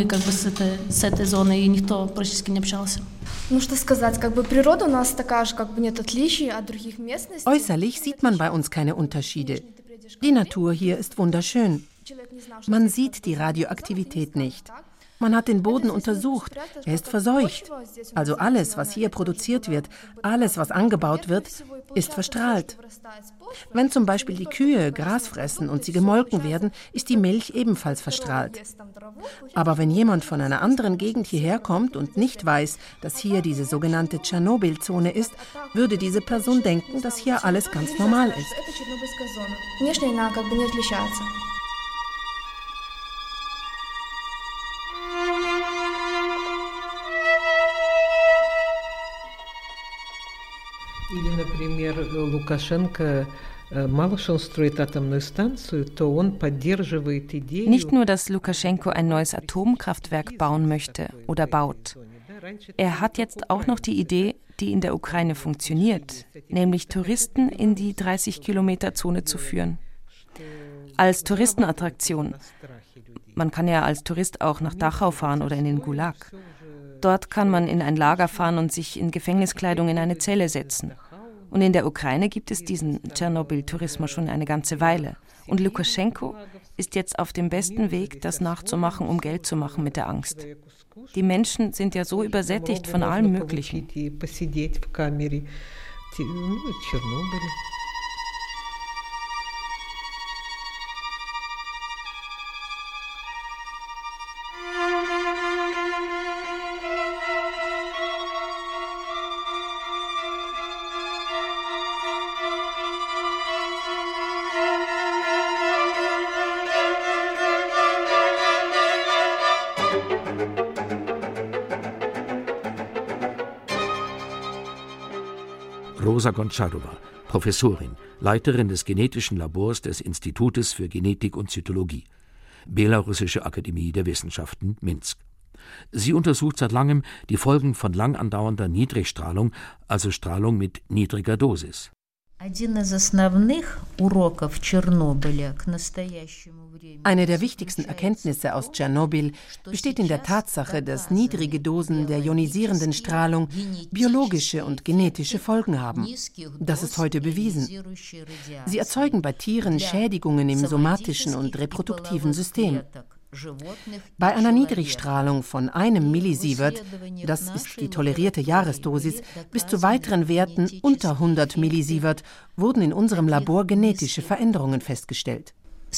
Äußerlich sieht man bei uns keine Unterschiede. Die Natur hier ist wunderschön. Man sieht die Radioaktivität nicht. Man hat den Boden untersucht, er ist verseucht. Also alles, was hier produziert wird, alles, was angebaut wird, ist verstrahlt. Wenn zum Beispiel die Kühe Gras fressen und sie gemolken werden, ist die Milch ebenfalls verstrahlt. Aber wenn jemand von einer anderen Gegend hierher kommt und nicht weiß, dass hier diese sogenannte Tschernobyl-Zone ist, würde diese Person denken, dass hier alles ganz normal ist. Или, например, Лукашенко, мало что он строит атомную станцию, то он поддерживает идею. Nicht nur, dass Lukaschenko ein neues Atomkraftwerk bauen möchte oder baut. Er hat jetzt auch noch die Idee, die in der Ukraine funktioniert, nämlich Touristen in die dreißig-Kilometer-Zone zu führen. Als Touristenattraktion. Man kann ja als Tourist auch nach Dachau fahren oder in den Gulag. Dort kann man in ein Lager fahren und sich in Gefängniskleidung in eine Zelle setzen. Und in der Ukraine gibt es diesen Tschernobyl-Tourismus schon eine ganze Weile. Und Lukaschenko ist jetzt auf dem besten Weg, das nachzumachen, um Geld zu machen mit der Angst. Die Menschen sind ja so übersättigt von allem Möglichen. Rosa Gontscharowa, Professorin, Leiterin des genetischen Labors des Institutes für Genetik und Zytologie, Belarussische Akademie der Wissenschaften, Minsk. Sie untersucht seit langem die Folgen von lang andauernder Niedrigstrahlung, also Strahlung mit niedriger Dosis. Eine der wichtigsten Erkenntnisse aus Tschernobyl besteht in der Tatsache, dass niedrige Dosen der ionisierenden Strahlung biologische und genetische Folgen haben. Das ist heute bewiesen. Sie erzeugen bei Tieren Schädigungen im somatischen und reproduktiven System. Bei einer Niedrigstrahlung von einem Millisievert, das ist die tolerierte Jahresdosis, bis zu weiteren Werten unter hundert Millisievert wurden in unserem Labor genetische Veränderungen festgestellt.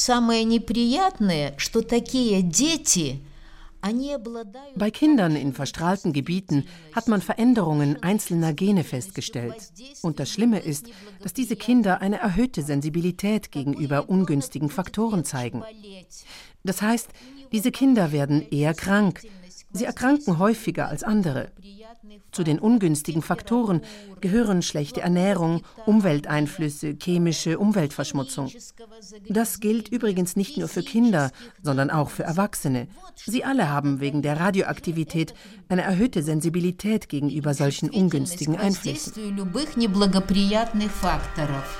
Bei Kindern in verstrahlten Gebieten hat man Veränderungen einzelner Gene festgestellt. Und das Schlimme ist, dass diese Kinder eine erhöhte Sensibilität gegenüber ungünstigen Faktoren zeigen. Das heißt, diese Kinder werden eher krank. Sie erkranken häufiger als andere. Zu den ungünstigen Faktoren gehören schlechte Ernährung, Umwelteinflüsse, chemische Umweltverschmutzung. Das gilt übrigens nicht nur für Kinder, sondern auch für Erwachsene. Sie alle haben wegen der Radioaktivität eine erhöhte Sensibilität gegenüber solchen ungünstigen Einflüssen.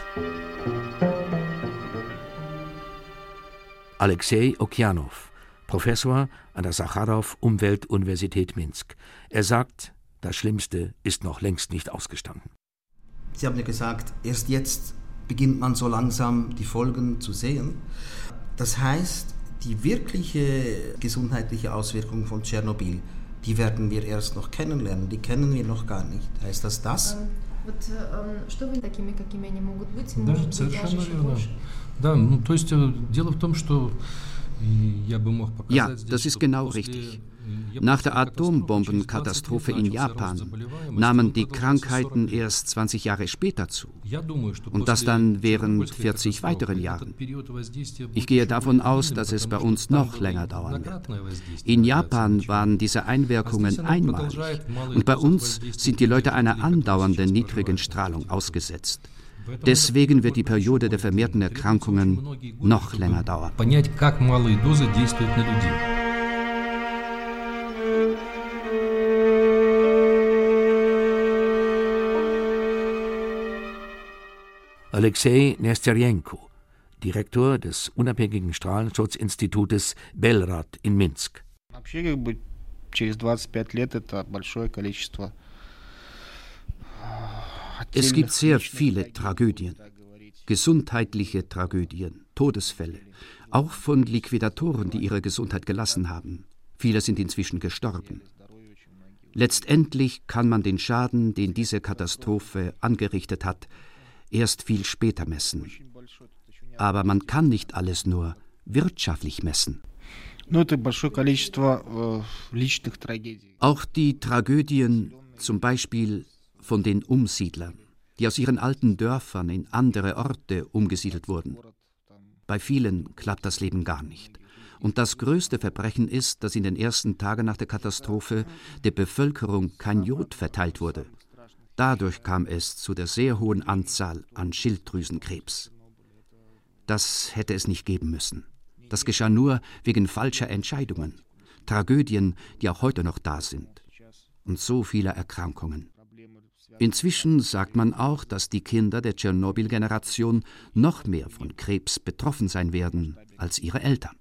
Alexei Okjanow, Professor an der Sacharow-Umweltuniversität Minsk. Er sagt, das Schlimmste ist noch längst nicht ausgestanden. Sie haben ja gesagt, erst jetzt beginnt man so langsam die Folgen zu sehen. Das heißt, die wirkliche gesundheitliche Auswirkung von Tschernobyl, die werden wir erst noch kennenlernen, die kennen wir noch gar nicht. Heißt das das? Да, совершенно верно. Да, ну, то есть дело в том, что я бы мог показать. Ja, das ist genau richtig. Nach der Atombombenkatastrophe in Japan nahmen die Krankheiten erst zwanzig Jahre später zu. Und das dann während vierzig weiteren Jahren. Ich gehe davon aus, dass es bei uns noch länger dauern wird. In Japan waren diese Einwirkungen einmalig. Und bei uns sind die Leute einer andauernden niedrigen Strahlung ausgesetzt. Deswegen wird die Periode der vermehrten Erkrankungen noch länger dauern. Alexei Nesterjenko, Direktor des unabhängigen Strahlenschutzinstitutes Belrad in Minsk. Es gibt sehr viele Tragödien, gesundheitliche Tragödien, Todesfälle, auch von Liquidatoren, die ihre Gesundheit gelassen haben. Viele sind inzwischen gestorben. Letztendlich kann man den Schaden, den diese Katastrophe angerichtet hat, erst viel später messen. Aber man kann nicht alles nur wirtschaftlich messen. Auch die Tragödien, zum Beispiel von den Umsiedlern, die aus ihren alten Dörfern in andere Orte umgesiedelt wurden. Bei vielen klappt das Leben gar nicht. Und das größte Verbrechen ist, dass in den ersten Tagen nach der Katastrophe der Bevölkerung kein Jod verteilt wurde. Dadurch kam es zu der sehr hohen Anzahl an Schilddrüsenkrebs. Das hätte es nicht geben müssen. Das geschah nur wegen falscher Entscheidungen. Tragödien, die auch heute noch da sind. Und so viele Erkrankungen. Inzwischen sagt man auch, dass die Kinder der Tschernobyl-Generation noch mehr von Krebs betroffen sein werden als ihre Eltern.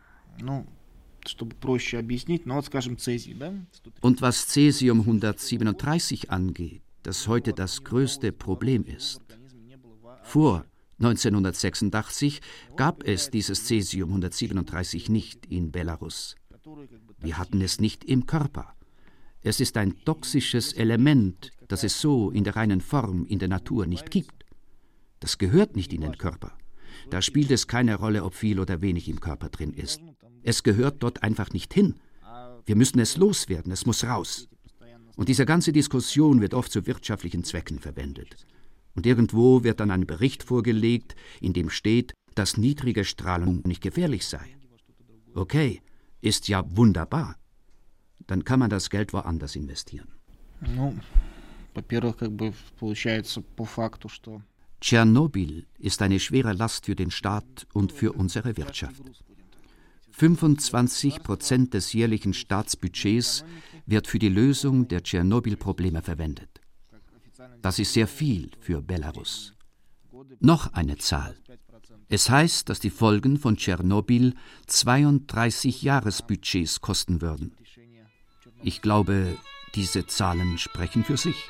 Und was Cäsium hundertsiebenunddreißig angeht, das heute das größte Problem ist. Vor neunzehnhundertsechsundachtzig gab es dieses Cäsium hundertsiebenunddreißig nicht in Belarus. Wir hatten es nicht im Körper. Es ist ein toxisches Element, das es so in der reinen Form in der Natur nicht gibt. Das gehört nicht in den Körper. Da spielt es keine Rolle, ob viel oder wenig im Körper drin ist. Es gehört dort einfach nicht hin. Wir müssen es loswerden, es muss raus. Und diese ganze Diskussion wird oft zu wirtschaftlichen Zwecken verwendet. Und irgendwo wird dann ein Bericht vorgelegt, in dem steht, dass niedrige Strahlung nicht gefährlich sei. Okay, ist ja wunderbar. Dann kann man das Geld woanders investieren. Tschernobyl ist eine schwere Last für den Staat und für unsere Wirtschaft. fünfundzwanzig Prozent des jährlichen Staatsbudgets wird für die Lösung der Tschernobyl-Probleme verwendet. Das ist sehr viel für Belarus. Noch eine Zahl. Es heißt, dass die Folgen von Tschernobyl zweiunddreißig Jahresbudgets kosten würden. Ich glaube, diese Zahlen sprechen für sich.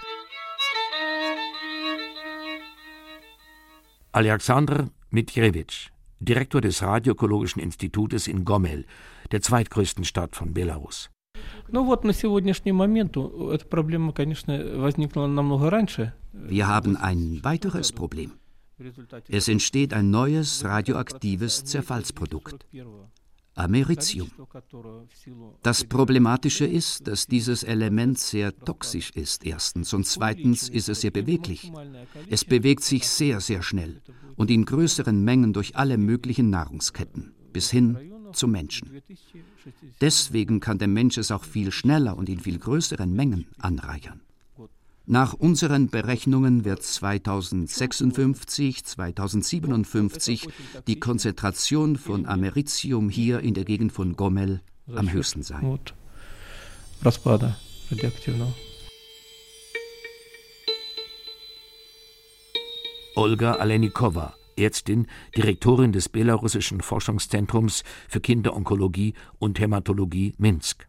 Alexander Mitrewitsch, Direktor des Radioökologischen Institutes in Gomel, der zweitgrößten Stadt von Belarus. Wir haben ein weiteres Problem. Es entsteht ein neues radioaktives Zerfallsprodukt, Americium. Das Problematische ist, dass dieses Element sehr toxisch ist, erstens, und zweitens ist es sehr beweglich. Es bewegt sich sehr, sehr schnell und in größeren Mengen durch alle möglichen Nahrungsketten, bis hin zum Menschen. Deswegen kann der Mensch es auch viel schneller und in viel größeren Mengen anreichern. Nach unseren Berechnungen wird zweitausendsechsundfünfzig, zweitausendsiebenundfünfzig die Konzentration von Americium hier in der Gegend von Gomel am höchsten sein. Olga Alenikowa, Ärztin, Direktorin des belarussischen Forschungszentrums für Kinderonkologie und Hämatologie Minsk.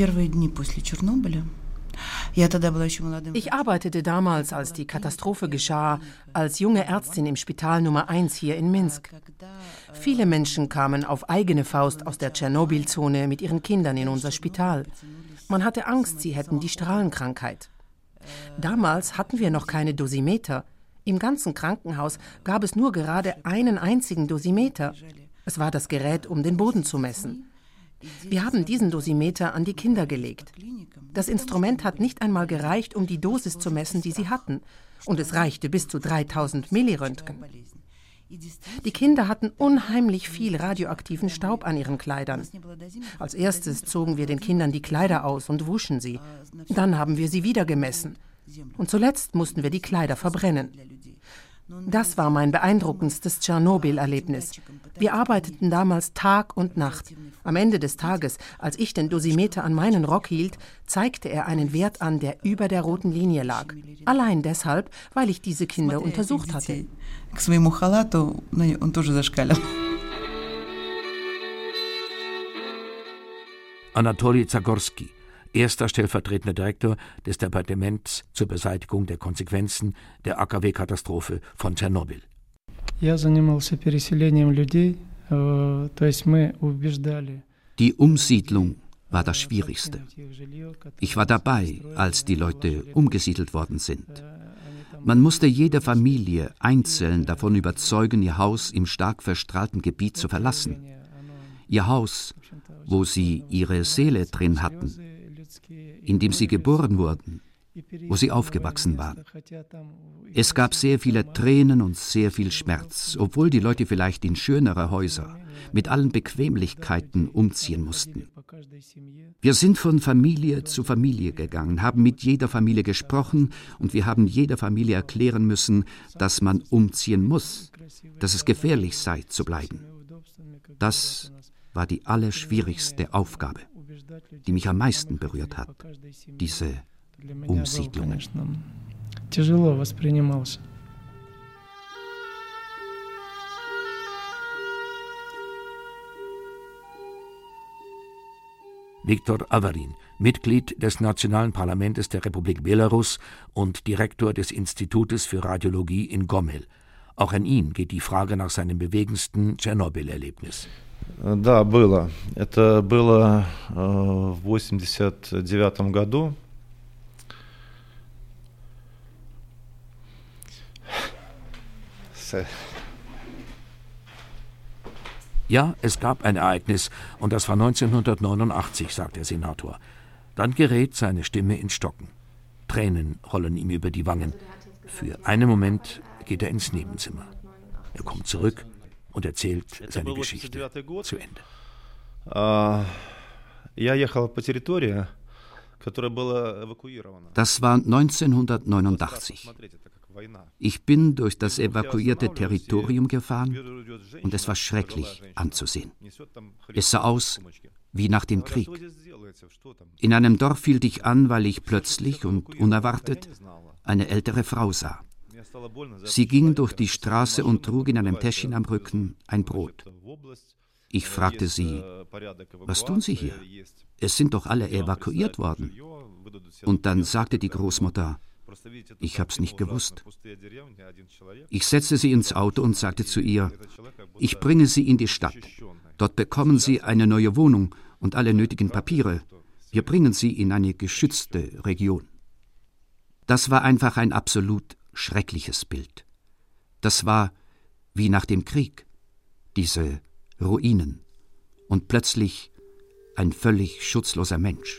Ich arbeitete damals, als die Katastrophe geschah, als junge Ärztin im Spital Nummer eins hier in Minsk. Viele Menschen kamen auf eigene Faust aus der Tschernobyl-Zone mit ihren Kindern in unser Spital. Man hatte Angst, sie hätten die Strahlenkrankheit. Damals hatten wir noch keine Dosimeter. Im ganzen Krankenhaus gab es nur gerade einen einzigen Dosimeter. Es war das Gerät, um den Boden zu messen. Wir haben diesen Dosimeter an die Kinder gelegt. Das Instrument hat nicht einmal gereicht, um die Dosis zu messen, die sie hatten. Und es reichte bis zu dreitausend Milliröntgen. Die Kinder hatten unheimlich viel radioaktiven Staub an ihren Kleidern. Als erstes zogen wir den Kindern die Kleider aus und wuschen sie. Dann haben wir sie wieder gemessen. Und zuletzt mussten wir die Kleider verbrennen. Das war mein beeindruckendstes Tschernobyl-Erlebnis. Wir arbeiteten damals Tag und Nacht. Am Ende des Tages, als ich den Dosimeter an meinen Rock hielt, zeigte er einen Wert an, der über der roten Linie lag. Allein deshalb, weil ich diese Kinder untersucht hatte. Anatoli Zagorski, erster stellvertretender Direktor des Departements zur Beseitigung der Konsequenzen der A K W-Katastrophe von Tschernobyl. Die Umsiedlung war das Schwierigste. Ich war dabei, als die Leute umgesiedelt worden sind. Man musste jede Familie einzeln davon überzeugen, ihr Haus im stark verstrahlten Gebiet zu verlassen. Ihr Haus, wo sie ihre Seele drin hatten, in dem sie geboren wurden, wo sie aufgewachsen waren. Es gab sehr viele Tränen und sehr viel Schmerz, obwohl die Leute vielleicht in schönere Häuser mit allen Bequemlichkeiten umziehen mussten. Wir sind von Familie zu Familie gegangen, haben mit jeder Familie gesprochen und wir haben jeder Familie erklären müssen, dass man umziehen muss, dass es gefährlich sei, zu bleiben. Das war die allerschwierigste Aufgabe, die mich am meisten berührt hat, diese Umsiedlungen. Viktor Avarin, Mitglied des Nationalen Parlaments der Republik Belarus und Direktor des Institutes für Radiologie in Gomel. Auch an ihn geht die Frage nach seinem bewegendsten Tschernobyl-Erlebnis. Да, было. Это было в восемьдесят девятом году. Ja, es gab ein Ereignis, und das war neunzehnhundertneunundachtzig, sagt der Senator. Dann gerät seine Stimme ins Stocken. Tränen rollen ihm über die Wangen. Für einen Moment geht er ins Nebenzimmer. Er kommt zurück und erzählt seine Geschichte zu Ende. Das war neunzehnhundertneunundachtzig. Ich bin durch das evakuierte Territorium gefahren und es war schrecklich anzusehen. Es sah aus wie nach dem Krieg. In einem Dorf fiel ich an, weil ich plötzlich und unerwartet eine ältere Frau sah. Sie ging durch die Straße und trug in einem Täschchen am Rücken ein Brot. Ich fragte sie, was tun Sie hier? Es sind doch alle evakuiert worden. Und dann sagte die Großmutter, ich hab's nicht gewusst. Ich setzte sie ins Auto und sagte zu ihr, ich bringe Sie in die Stadt. Dort bekommen Sie eine neue Wohnung und alle nötigen Papiere. Wir bringen Sie in eine geschützte Region. Das war einfach ein absolut schreckliches Bild. Das war wie nach dem Krieg, diese Ruinen und plötzlich ein völlig schutzloser Mensch.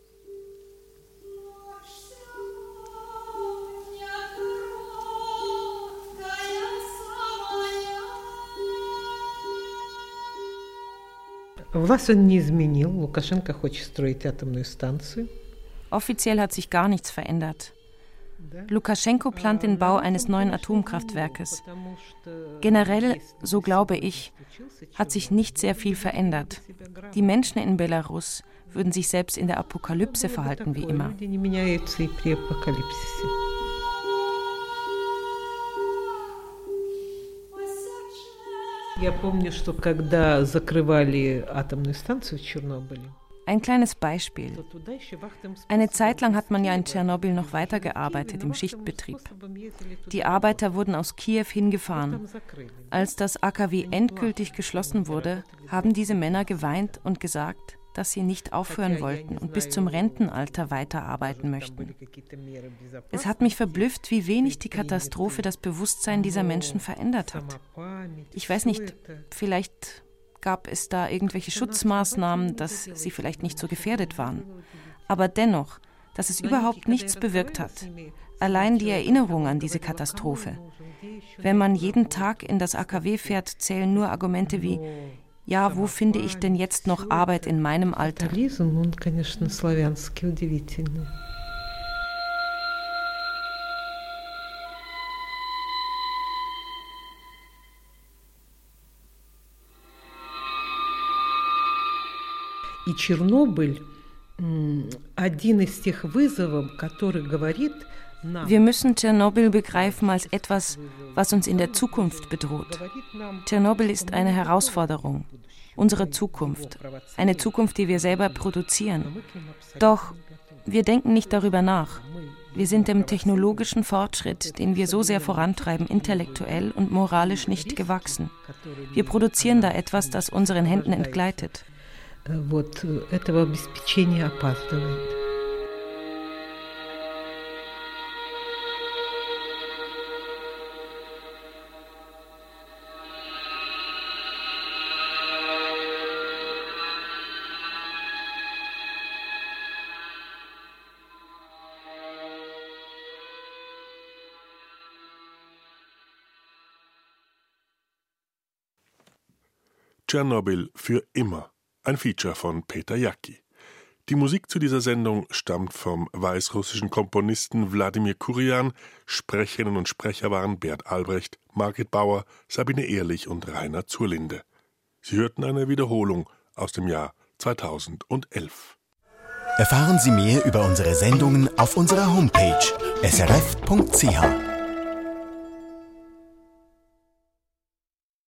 Was он не изменил. Лукашенко хочет строить атомную станцию. Offiziell hat sich gar nichts verändert. Lukaschenko plant den Bau eines neuen Atomkraftwerkes. Generell, so glaube ich, hat sich nicht sehr viel verändert. Die Menschen in Belarus würden sich selbst in der Apokalypse verhalten wie immer. Ein kleines Beispiel. Eine Zeit lang hat man ja in Tschernobyl noch weitergearbeitet im Schichtbetrieb. Die Arbeiter wurden aus Kiew hingefahren. Als das A K W endgültig geschlossen wurde, haben diese Männer geweint und gesagt, dass sie nicht aufhören wollten und bis zum Rentenalter weiterarbeiten möchten. Es hat mich verblüfft, wie wenig die Katastrophe das Bewusstsein dieser Menschen verändert hat. Ich weiß nicht, vielleicht gab es da irgendwelche Schutzmaßnahmen, dass sie vielleicht nicht so gefährdet waren. Aber dennoch, dass es überhaupt nichts bewirkt hat. Allein die Erinnerung an diese Katastrophe. Wenn man jeden Tag in das A K W fährt, zählen nur Argumente wie: Ja, wo finde ich denn jetzt noch Arbeit in meinem Alter? И Чернобыль один из тех вызовов, который говорит: Wir müssen Tschernobyl begreifen als etwas, was uns in der Zukunft bedroht. Tschernobyl ist eine Herausforderung, unsere Zukunft, eine Zukunft, die wir selber produzieren. Doch wir denken nicht darüber nach. Wir sind dem technologischen Fortschritt, den wir so sehr vorantreiben, intellektuell und moralisch nicht gewachsen. Wir produzieren da etwas, das unseren Händen entgleitet. Вот этого обеспечения опаздывает. Tschernobyl für immer. Ein Feature von Peter Jacki. Die Musik zu dieser Sendung stammt vom weißrussischen Komponisten Wladimir Kurian. Sprecherinnen und Sprecher waren Bert Albrecht, Margit Bauer, Sabine Ehrlich und Rainer Zurlinde. Sie hörten eine Wiederholung aus dem Jahr zweitausendelf. Erfahren Sie mehr über unsere Sendungen auf unserer Homepage s r f punkt c h.